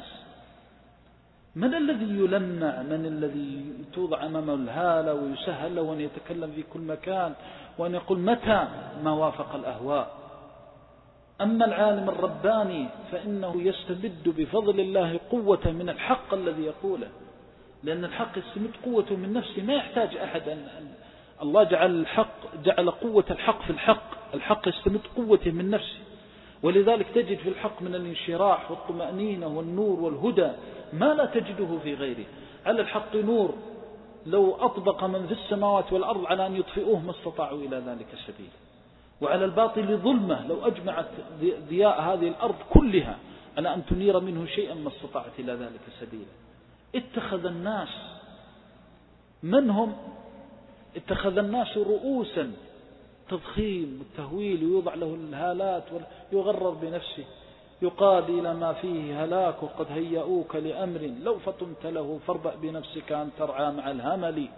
من الذي يلمع؟ من الذي توضع أمامه الهالة ويسهل له أن يتكلم في كل مكان وأن يقول متى ما وافق الأهواء؟ أما العالم الرباني فإنه يستمد بفضل الله قوة من الحق الذي يقوله، لأن الحق يستمد قوته من نفسه، ما يحتاج أحد أن الله جعل الحق، جعل قوة الحق في الحق، الحق يستمد قوته من نفسه. ولذلك تجد في الحق من الانشراح والطمأنينة والنور والهدى ما لا تجده في غيره. على الحق نور لو أطبق من في السماوات والأرض على أن يطفئوه ما استطاعوا إلى ذلك سبيل، وعلى الباطل ظلمة لو أجمعت ضياء هذه الأرض كلها على أن تنير منه شيئا ما استطاعت إلى ذلك سبيلا. اتخذ الناس، من هم؟ اتخذ الناس رؤوسا، تضخيم والتهويل، ويوضع له الهالات ويغرر بنفسه، يقاد إلى ما فيه هلاك، وقد هيئوك لأمر لو فطنت له فاربأ بنفسك أن ترعى مع الهمل.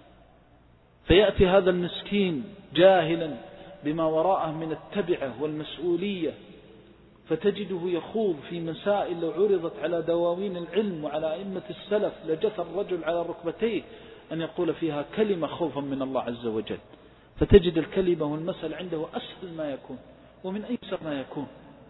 فيأتي هذا المسكين جاهلا بما وراءه من التبعة والمسؤولية، فتجده يخوض في مسائل لو عرضت على دواوين العلم وعلى أئمة السلف لجثى الرجل على ركبتيه أن يقول فيها كلمة خوفا من الله عز وجل. فتجد الكلمة والمسألة عنده أسهل ما يكون ومن أيسر ما يكون.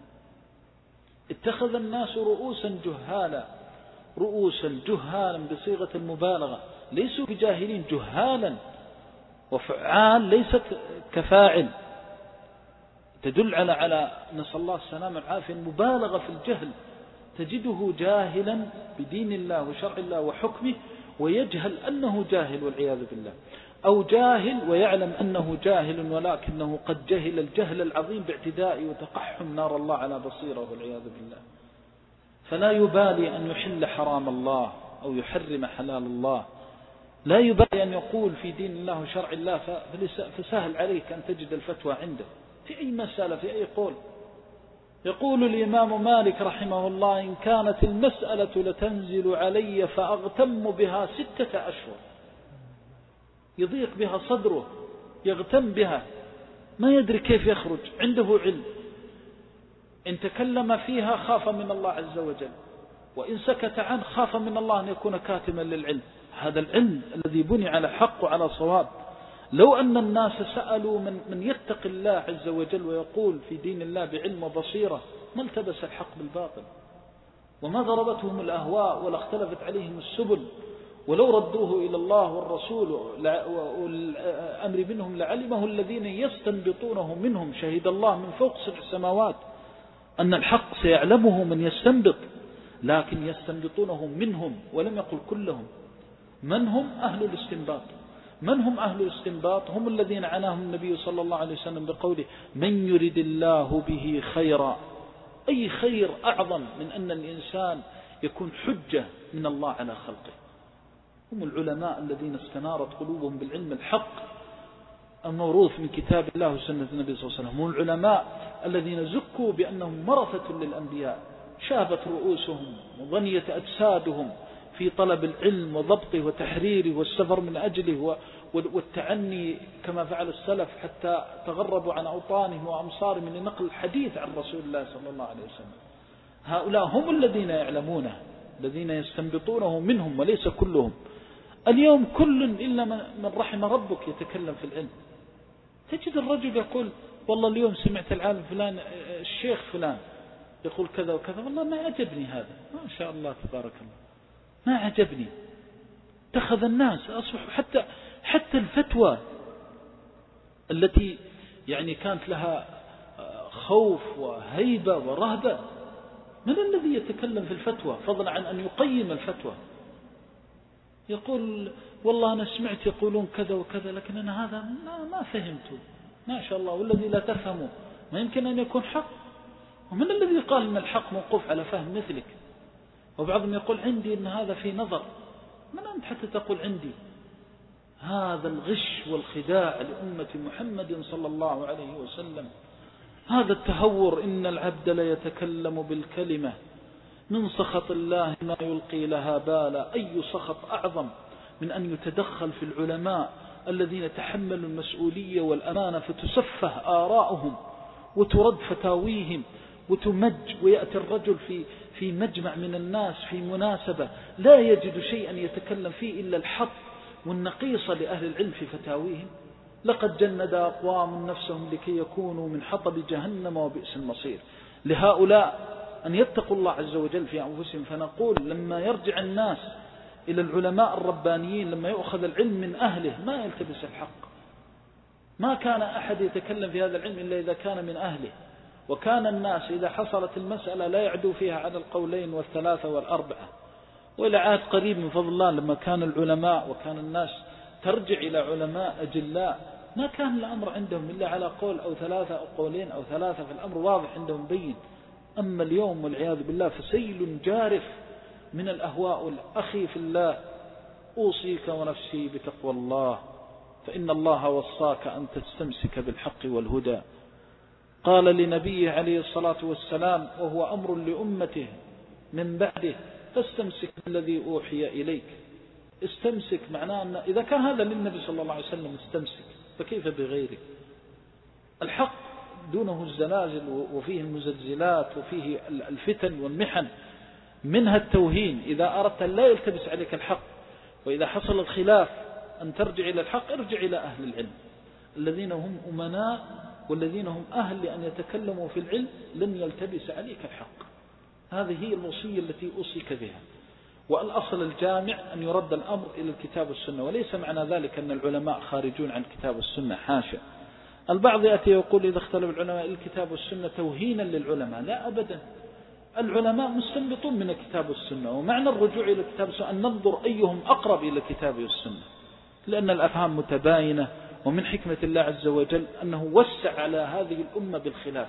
اتخذ الناس رؤوسا جهالا، رؤوسا جهالا بصيغة المبالغة، ليسوا بجاهلين، جهالا، وفعال ليست كفاعل، تدل على على نسأل الله السلامة والعافية، المبالغة في الجهل. تجده جاهلا بدين الله وشرع الله وحكمه، ويجهل أنه جاهل والعياذ بالله، أو جاهل ويعلم أنه جاهل ولكنه قد جهل الجهل العظيم باعتداء وتقحم نار الله على بصيره والعياذ بالله. فلا يبالي أن يحل حرام الله أو يحرم حلال الله، لا يبالي أن يقول في دين الله وشرع الله، فسهل عليك أن تجد الفتوى عنده في أي مسألة في أي قول. يقول الإمام مالك رحمه الله: إن كانت المسألة لتنزل علي فأغتم بها ستة أشهر، يضيق بها صدره، يغتم بها، ما يدري كيف يخرج، عنده علم، إن تكلم فيها خاف من الله عز وجل، وإن سكت عنه خاف من الله أن يكون كاتما للعلم. هذا العلم الذي بني على حق وعلى صواب. لو أن الناس سألوا من, من يتق الله عز وجل ويقول في دين الله بعلم وبصيرة ما التبس الحق بالباطل، وما ضربتهم الأهواء ولا اختلفت عليهم السبل، ولو ردوه إلى الله والرسول والأمر منهم لعلمه الذين يستنبطونه منهم. شهد الله من فوق سبع سماوات أن الحق سيعلمه من يستنبط، لكن يستنبطونه منهم، ولم يقل كلهم. من هم أهل الاستنباط؟ من هم أهل الاستنباط؟ هم الذين عناهم النبي صلى الله عليه وسلم بقوله من يرد الله به خيرا. أي خير أعظم من أن الإنسان يكون حجة من الله على خلقه؟ هم العلماء الذين استنارت قلوبهم بالعلم الحق الموروث من كتاب الله وسنة النبي صلى الله عليه وسلم. هم العلماء الذين زكوا بأنهم ورثة للأنبياء، شابت رؤوسهم وضنيت أجسادهم في طلب العلم وضبطه وتحريره والسفر من أجله والتعني كما فعل السلف حتى تغربوا عن أوطانهم وأمصارهم لنقل الحديث عن رسول الله صلى الله عليه وسلم. هؤلاء هم الذين يعلمونه، الذين يستنبطونه منهم وليس كلهم. اليوم كل إلا من رحم ربك يتكلم في العلم. تجد الرجل يقول والله اليوم سمعت العالم فلان الشيخ فلان يقول كذا وكذا، والله ما عجبني هذا، ما شاء الله تبارك الله ما عجبني. اتخذ الناس أصبحوا حتى حتى الفتوى التي يعني كانت لها خوف وهيبة ورهبة، من الذي يتكلم في الفتوى فضلا عن أن يقيم الفتوى؟ يقول والله أنا سمعت يقولون كذا وكذا، لكن أنا هذا ما, ما فهمته، ما شاء الله، والذي لا تفهمه ما يمكن أن يكون حق. ومن الذي قال أن الحق موقوف على فهم مثلك؟ وبعضهم يقول عندي أن هذا في نظر. من أنت حتى تقول عندي؟ هذا الغش والخداع لأمة محمد صلى الله عليه وسلم، هذا التهور. إن العبد لا يتكلم بالكلمة من سخط الله ما يلقي لها بالا. أي سخط أعظم من أن يتدخل في العلماء الذين تحملوا المسؤولية والأمانة فتسفه آراؤهم وترد فتاويهم وتمج، ويأتي الرجل في في مجمع من الناس في مناسبة لا يجد شيئا يتكلم فيه إلا الحق والنقيصة لأهل العلم في فتاويهم. لقد جند أقوام نفسهم لكي يكونوا من حطب جهنم وبئس المصير. لهؤلاء أن يتقوا الله عز وجل في أنفسهم. فنقول لما يرجع الناس إلى العلماء الربانيين، لما يؤخذ العلم من أهله ما يلتبس الحق. ما كان أحد يتكلم في هذا العلم إلا إذا كان من أهله، وكان الناس إذا حصلت المسألة لا يعدو فيها على القولين والثلاثة والأربعة. وإلى عهد قريب من فضل الله لما كان العلماء وكان الناس ترجع إلى علماء أجلاء ما كان الأمر عندهم إلا على قول أو ثلاثة أو قولين أو ثلاثة، فالأمر واضح عندهم بين. أما اليوم والعياذ بالله فسيل جارف من الأهواء. الأخي في الله أوصيك ونفسي بتقوى الله، فإن الله وصاك أن تستمسك بالحق والهدى. قال لنبيه عليه الصلاة والسلام وهو أمر لأمته من بعده فاستمسك بالذي أوحي إليك. استمسك معناه أن إذا كان هذا للنبي صلى الله عليه وسلم استمسك، فكيف بغيره؟ الحق دونه الزلازل وفيه المزلزلات وفيه الفتن والمحن، منها التوهين. إذا أردت أن لا يلتبس عليك الحق وإذا حصل الخلاف أن ترجع إلى الحق، ارجع إلى أهل العلم الذين هم أمناء والذين هم أهل لأن يتكلموا في العلم، لن يلتبس عليك الحق. هذه هي الوصية التي أوصيك بها. والأصل الجامع أن يرد الأمر إلى الكتاب والسنة، وليس معنى ذلك أن العلماء خارجون عن الكتاب والسنة، حاشا. البعض يأتي يقول إذا اختلف العلماء الكتاب والسنة توهينا للعلماء. لا أبدا، العلماء مستنبطون من الكتاب والسنة، ومعنى الرجوع إلى الكتاب والسنة أن ننظر أيهم أقرب إلى الكتاب والسنة، لأن الأفهام متباينة. ومن حكمة الله عز وجل أنه وسع على هذه الأمة بالخلاف.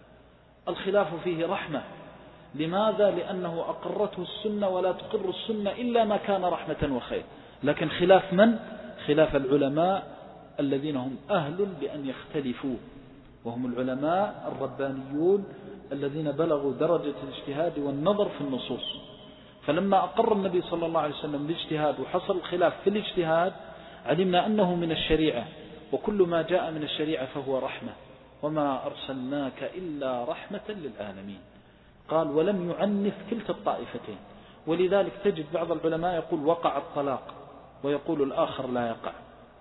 الخلاف فيه رحمة. لماذا؟ لأنه أقرته السنة ولا تقر السنة إلا ما كان رحمة وخير. لكن خلاف من؟ خلاف العلماء الذين هم أهل بأن يختلفوا، وهم العلماء الربانيون الذين بلغوا درجة الاجتهاد والنظر في النصوص. فلما أقر النبي صلى الله عليه وسلم الاجتهاد وحصل الخلاف في الاجتهاد، علمنا أنه من الشريعة، وكل ما جاء من الشريعة فهو رحمة. وما أرسلناك إلا رحمة للعالمين. قال ولم يعنف كلتا الطائفتين. ولذلك تجد بعض العلماء يقول وقع الطلاق، ويقول الآخر لا يقع.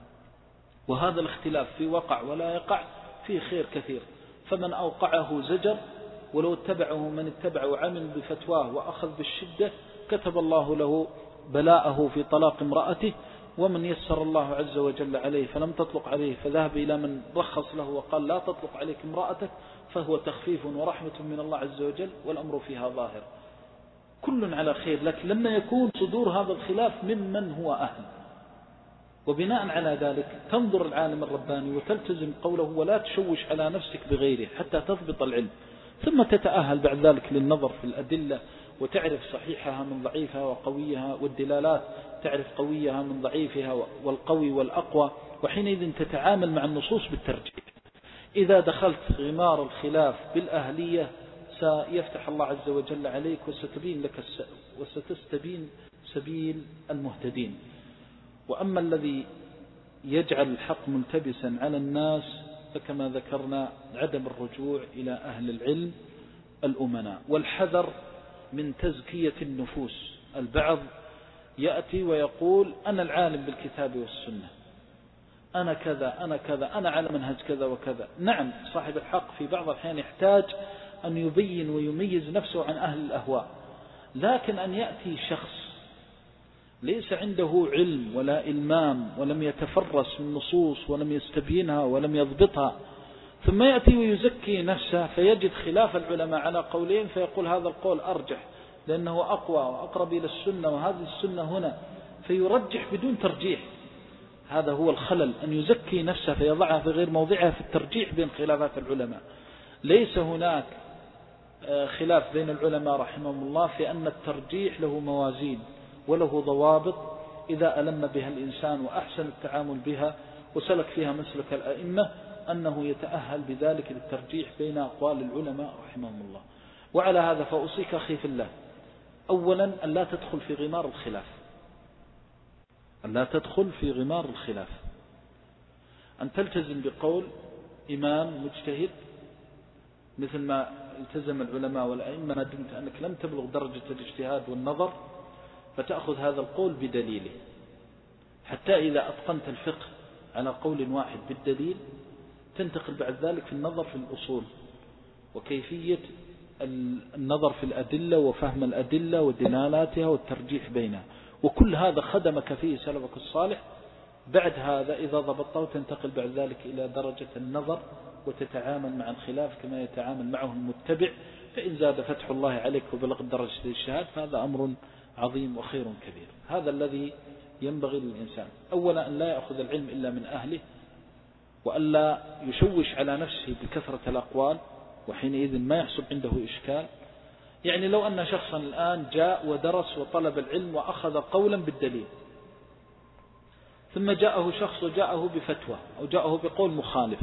وهذا الاختلاف في وقع ولا يقع فيه خير كثير. فمن أوقعه زجر، ولو اتبعه من اتبع وعمل بفتواه وأخذ بالشدة كتب الله له بلاءه في طلاق امرأته ومن يسر الله عز وجل عليه فلم تطلق عليه فذهب إلى من رخص له وقال لا تطلق عليك امرأتك، فهو تخفيف ورحمة من الله عز وجل والأمر فيها ظاهر. كل على خير، لكن لما يكون صدور هذا الخلاف ممن هو أهل، وبناء على ذلك تنظر العالم الرباني وتلتزم قوله ولا تشوش على نفسك بغيره حتى تضبط العلم، ثم تتأهل بعد ذلك للنظر في الأدلة وتعرف صحيحها من ضعيفها وقويها، والدلالات تعرف قويها من ضعيفها والقوي والأقوى، وحينئذ تتعامل مع النصوص بالترجيح. إذا دخلت غمار الخلاف بالأهلية سيفتح الله عز وجل عليك وستبين لك وستستبين سبيل المهتدين. وأما الذي يجعل الحق ملتبسا على الناس فكما ذكرنا عدم الرجوع إلى أهل العلم الأمناء، والحذر من تزكية النفوس. البعض يأتي ويقول أنا العالم بالكتاب والسنة، أنا كذا أنا كذا أنا على منهج كذا وكذا. نعم، صاحب الحق في بعض الأحيان يحتاج أن يبين ويميز نفسه عن أهل الأهواء، لكن أن يأتي شخص ليس عنده علم ولا إلمام ولم يتفرس من النصوص ولم يستبينها ولم يضبطها، ثم يأتي ويزكي نفسه فيجد خلاف العلماء على قولين فيقول هذا القول أرجح لأنه أقوى وأقرب إلى السنة وهذه السنة هنا، فيرجح بدون ترجيح. هذا هو الخلل، أن يزكي نفسه فيضعها في غير موضعها في الترجيح بين خلافات العلماء. ليس هناك خلاف بين العلماء رحمهم الله في أن الترجيح له موازين وله ضوابط إذا ألم بها الإنسان وأحسن التعامل بها وسلك فيها مسلك الأئمة أنه يتأهل بذلك للترجيح بين أقوال العلماء رحمهم الله. وعلى هذا فأوصيك أخي في الله أولا أن لا تدخل في غمار الخلاف، أن لا تدخل في غمار الخلاف، أن تلتزم بقول إمام مجتهد مثل ما التزم العلماء والأئمة ما دمت أنك لم تبلغ درجة الاجتهاد والنظر، فتأخذ هذا القول بدليله، حتى إذا أتقنت الفقه على قول واحد بالدليل تنتقل بعد ذلك في النظر في الأصول وكيفية النظر في الأدلة وفهم الأدلة ودلالاتها والترجيح بينها، وكل هذا خدمك فيه سلفك الصالح. بعد هذا إذا ضبطته تنتقل بعد ذلك إلى درجة النظر وتتعامل مع الخلاف كما يتعامل معه المتبع، فإن زاد فتح الله عليك وبلغ درجة الاجتهاد فهذا أمر عظيم وخير كبير. هذا الذي ينبغي للإنسان، أولا أن لا يأخذ العلم إلا من أهله، وأن لا يشوش على نفسه بكثرة الأقوال وحينئذ ما يحصل عنده إشكال. يعني لو أن شخصا الآن جاء ودرس وطلب العلم وأخذ قولا بالدليل، ثم جاءه شخص وجاءه بفتوى أو جاءه بقول مخالف،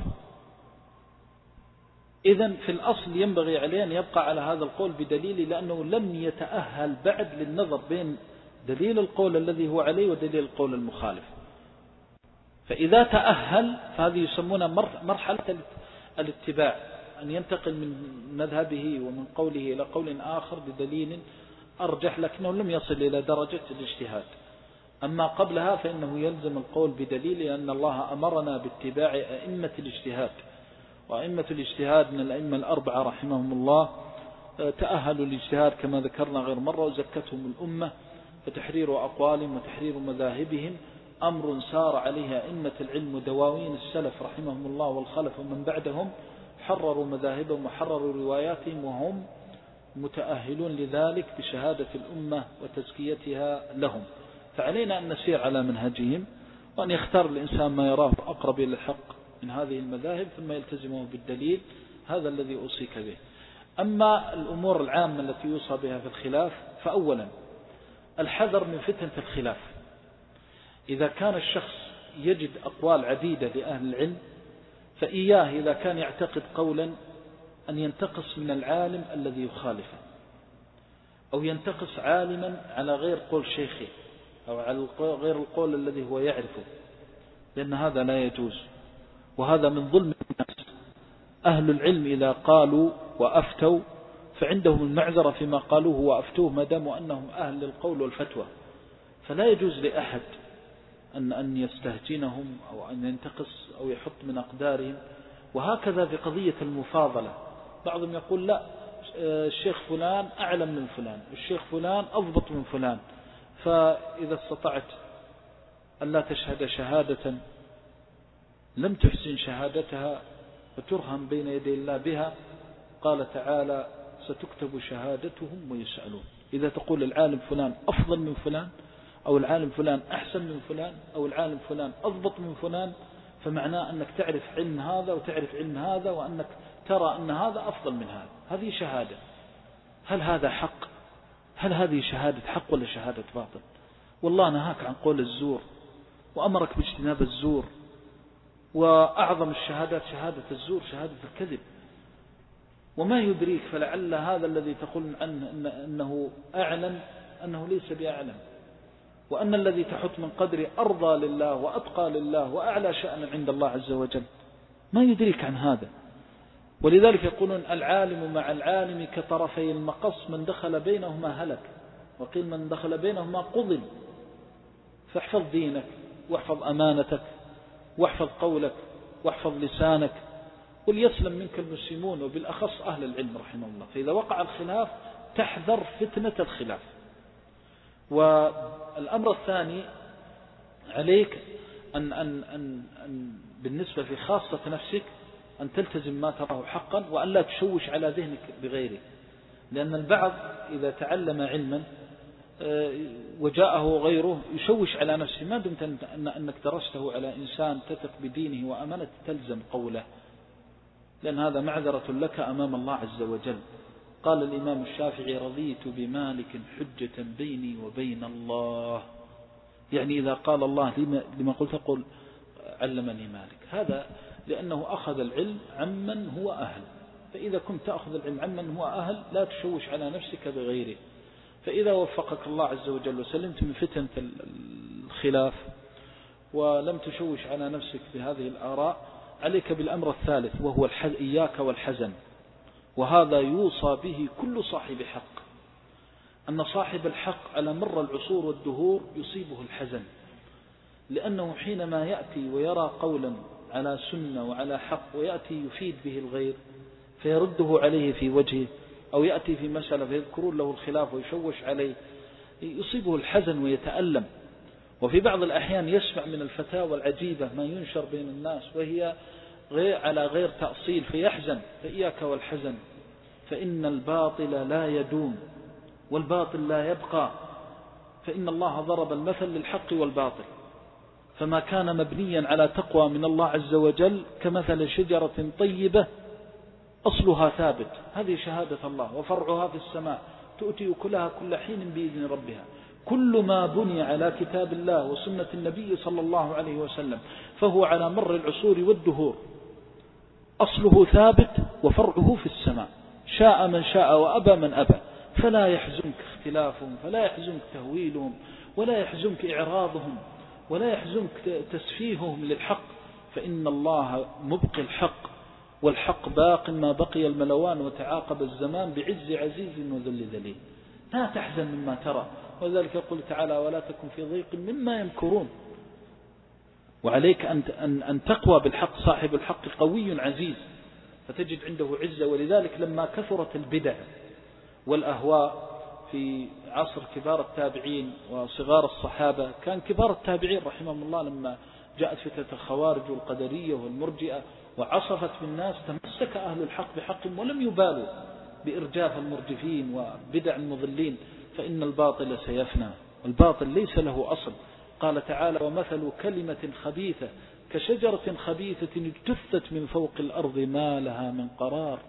إذن في الأصل ينبغي عليه أن يبقى على هذا القول بدليل، لأنه لم يتأهل بعد للنظر بين دليل القول الذي هو عليه ودليل القول المخالف. فإذا تأهل فهذه يسمونها مرحلة الاتباع، أن ينتقل من مذهبه ومن قوله إلى قول آخر بدليل أرجح لكنه لم يصل إلى درجة الاجتهاد. أما قبلها فإنه يلزم القول بدليل، لأن الله أمرنا باتباع أئمة الاجتهاد، وأئمة الاجتهاد من الأئمة الأربعة رحمهم الله تأهلوا الاجتهاد كما ذكرنا غير مرة وزكتهم الأمة، فتحرير أقوالهم وتحرير مذاهبهم أمر سار عليه أئمة العلم ودواوين السلف رحمهم الله والخلف ومن بعدهم، حرروا مذاهبهم وحرروا رواياتهم وهم متأهلون لذلك بشهادة الأمة وتزكيتها لهم. فعلينا أن نسير على منهجهم وأن يختار الإنسان ما يراه أقرب إلى الحق من هذه المذاهب ثم يلتزمه بالدليل. هذا الذي أوصيك به. أما الأمور العامة التي يوصى بها في الخلاف، فأولا الحذر من فتنة الخلاف. إذا كان الشخص يجد أقوال عديدة لأهل العلم فإياه إذا كان يعتقد قولا أن ينتقص من العالم الذي يخالفه، أو ينتقص عالما على غير قول شيخه أو على غير القول الذي هو يعرفه، لأن هذا لا يجوز، وهذا من ظلم الناس. أهل العلم إذا قالوا وأفتوا فعندهم المعذرة فيما قالوه وأفتوه ما داموا أنهم أهل للقول والفتوى، فلا يجوز لأحد أن أن يستهجنهم أو أن ينتقص أو يحط من أقدارهم. وهكذا في قضية المفاضلة، بعضهم يقول لا الشيخ فلان أعلم من فلان، الشيخ فلان أضبط من فلان، فإذا استطعت ألا تشهد شهادة لم تحسن شهادتها فترهم بين يدي الله بها، قال تعالى ستكتب شهادتهم ويسألون. إذا تقول العالم فلان أفضل من فلان، أو العالم فلان أحسن من فلان، أو العالم فلان أضبط من فلان، فمعناه أنك تعرف علم هذا وتعرف علم هذا، وأنك ترى أن هذا أفضل من هذا. هذه شهادة. هل هذا حق؟ هل هذه شهادة حق ولا شهادة باطل؟ والله نهاك عن قول الزور وأمرك باجتناب الزور، وأعظم الشهادات شهادة الزور، شهادة الكذب. وما يدريك فلعل هذا الذي تقول عنه أنه أعلم أنه ليس بأعلم، وأن الذي تحط من قدر أرضى لله وأتقى لله وأعلى شأنا عند الله عز وجل. ما يدريك عن هذا. ولذلك يقولون العالم مع العالم كطرفي المقص، من دخل بينهما هلك، وقيل من دخل بينهما قضل. فاحفظ دينك، واحفظ أمانتك، واحفظ قولك، واحفظ لسانك، وليسلم منك المسلمون، وبالأخص أهل العلم رحمه الله. فإذا وقع الخلاف تحذر فتنة الخلاف. والأمر الثاني عليك أن, أن, أن, أن بالنسبة في خاصة نفسك أن تلتزم ما تراه حقا، وأن لا تشوش على ذهنك بغيره. لأن البعض إذا تعلم علما وجاءه غيره يشوش على نفسه، ما دمت أن أنك درسته على إنسان تثق بدينه وأمانته تلزم قوله، لأن هذا معذرة لك أمام الله عز وجل. قال الإمام الشافعي رضيت بمالك حجة بيني وبين الله. يعني إذا قال الله لما, لما قلت قل علمني مالك، هذا لأنه أخذ العلم عمن هو أهل. فإذا كنت تأخذ العلم عمن هو أهل لا تشوش على نفسك بغيره. فإذا وفقك الله عز وجل وسلمت من فتنة الخلاف ولم تشوش على نفسك بهذه الآراء، عليك بالأمر الثالث وهو الحز... إياك والحزن. وهذا يوصى به كل صاحب حق، أن صاحب الحق على مر العصور والدهور يصيبه الحزن، لأنه حينما يأتي ويرى قولا على سنة وعلى حق ويأتي يفيد به الغير فيرده عليه في وجهه، أو يأتي في مسألة فيذكرون له الخلاف ويشوش عليه، يصيبه الحزن ويتألم. وفي بعض الأحيان يسمع من الفتاوى العجيبة ما ينشر بين الناس وهي غير على غير تأصيل فيحزن. فإياك والحزن، فإن الباطل لا يدوم والباطل لا يبقى. فإن الله ضرب المثل للحق والباطل، فما كان مبنيا على تقوى من الله عز وجل كمثل شجرة طيبة أصلها ثابت، هذه شهادة الله، وفرعها في السماء تؤتي أكلها كل حين بإذن ربها. كل ما بني على كتاب الله وسنة النبي صلى الله عليه وسلم فهو على مر العصور والدهور أصله ثابت وفرعه في السماء، شاء من شاء وأبى من أبى. فلا يحزنك اختلافهم، فلا يحزنك تهويلهم، ولا يحزنك إعراضهم، ولا يحزنك تسفيههم للحق، فإن الله مبقي الحق، والحق باق ما بقي الملوان وتعاقب الزمان بعز عزيز وذل ذليل. لا تحزن مما ترى، وذلك يقول تعالى ولا تكن في ضيق مما يمكرون. وعليك أن, أن تقوى بالحق. صاحب الحق قوي عزيز فتجد عنده عزة. ولذلك لما كثرت البدع والأهواء في عصر كبار التابعين وصغار الصحابة، كان كبار التابعين رحمهم الله لما جاءت فتنة الخوارج والقدرية والمرجئة وعصفت بالناس تمسك أهل الحق بحق ولم يبالوا بإرجاف المرجفين وبدع المضلين، فإن الباطل سيفنى. الباطل ليس له أصل. قال تعالى ومثل كلمة خبيثة كشجرة خبيثة اجتثت من فوق الأرض ما لها من قرار.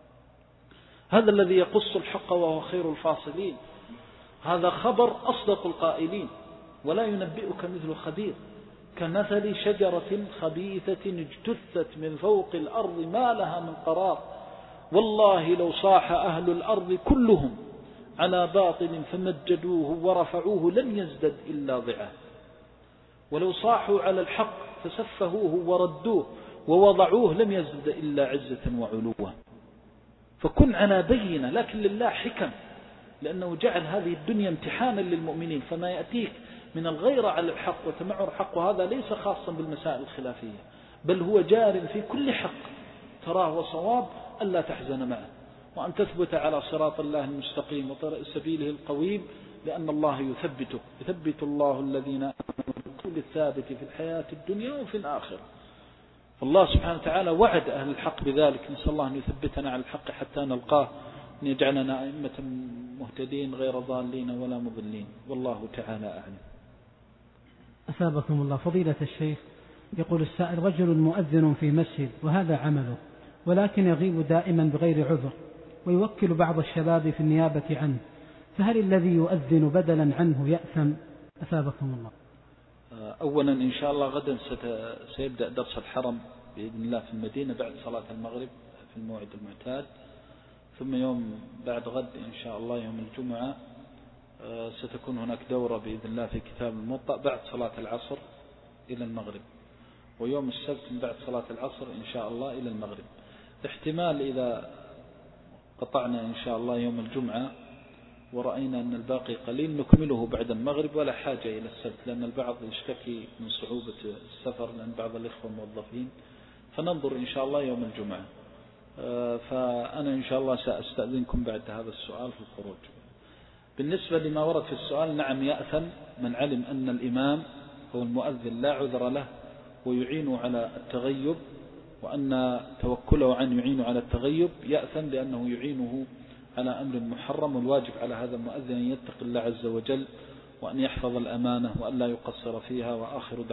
هذا الذي يقص الحق وهو خير الفاصلين. هذا خبر أصدق القائلين، ولا ينبئك مثل خبير. كمثل شجرة خبيثة اجتثت من فوق الأرض ما لها من قرار. والله لو صاح أهل الأرض كلهم على باطل فمجدوه ورفعوه لم يزدد إلا ضعه، ولو صاحوا على الحق فسفهوه وردوه ووضعوه لم يزدد إلا عزة وعلوة. فكن على بينة، لكن لله حكم، لأنه جعل هذه الدنيا امتحانا للمؤمنين. فما يأتيك من الغيرة على الحق وتمعر الحق، وهذا ليس خاصا بالمسائل الخلافية، بل هو جار في كل حق تراه وصواب، ألا تحزن معه، وأن تثبت على صراط الله المستقيم وسبيله القويم، لأن الله يثبتك. يثبت الله الذين آمنوا بالقول بالثابت في الحياة الدنيا وفي الآخرة. فالله سبحانه وتعالى وعد أهل الحق بذلك. نسأل الله أن يثبتنا على الحق حتى نلقاه، أن يجعلنا أئمة مهتدين غير ضالين ولا مضلين، والله تعالى أعلم. أثابكم الله. فضيلة الشيخ، يقول السائل: رجل مؤذن في مسجد وهذا عمله، ولكن يغيب دائما بغير عذر، ويوكل بعض الشباب في النيابة عنه، فهل الذي يؤذن بدلا عنه يأثم؟ أثابكم الله. أولا إن شاء الله غدا سيبدأ درس الحرم بإذن الله في المدينة بعد صلاة المغرب في الموعد المعتاد، ثم يوم بعد غد إن شاء الله يوم الجمعة ستكون هناك دورة بإذن الله في كتاب الموطأ بعد صلاة العصر إلى المغرب، ويوم السبت من بعد صلاة العصر إن شاء الله إلى المغرب. احتمال إذا قطعنا إن شاء الله يوم الجمعة ورأينا أن الباقي قليل نكمله بعد المغرب ولا حاجة إلى السبت، لأن البعض يشتكي من صعوبة السفر لأن بعض الإخوة موظفين، فننظر إن شاء الله يوم الجمعة. فأنا إن شاء الله سأستأذنكم بعد هذا السؤال في الخروج. بالنسبة لما ورد في السؤال، نعم يأثم من علم أن الإمام هو المؤذن لا عذر له ويعين على التغيب، وأن توكله عن يعين على التغيب يأثم لأنه يعينه على أمر محرم، والواجب على هذا المؤذن أن يتقي الله عز وجل وأن يحفظ الأمانة وأن لا يقصر فيها. وآخر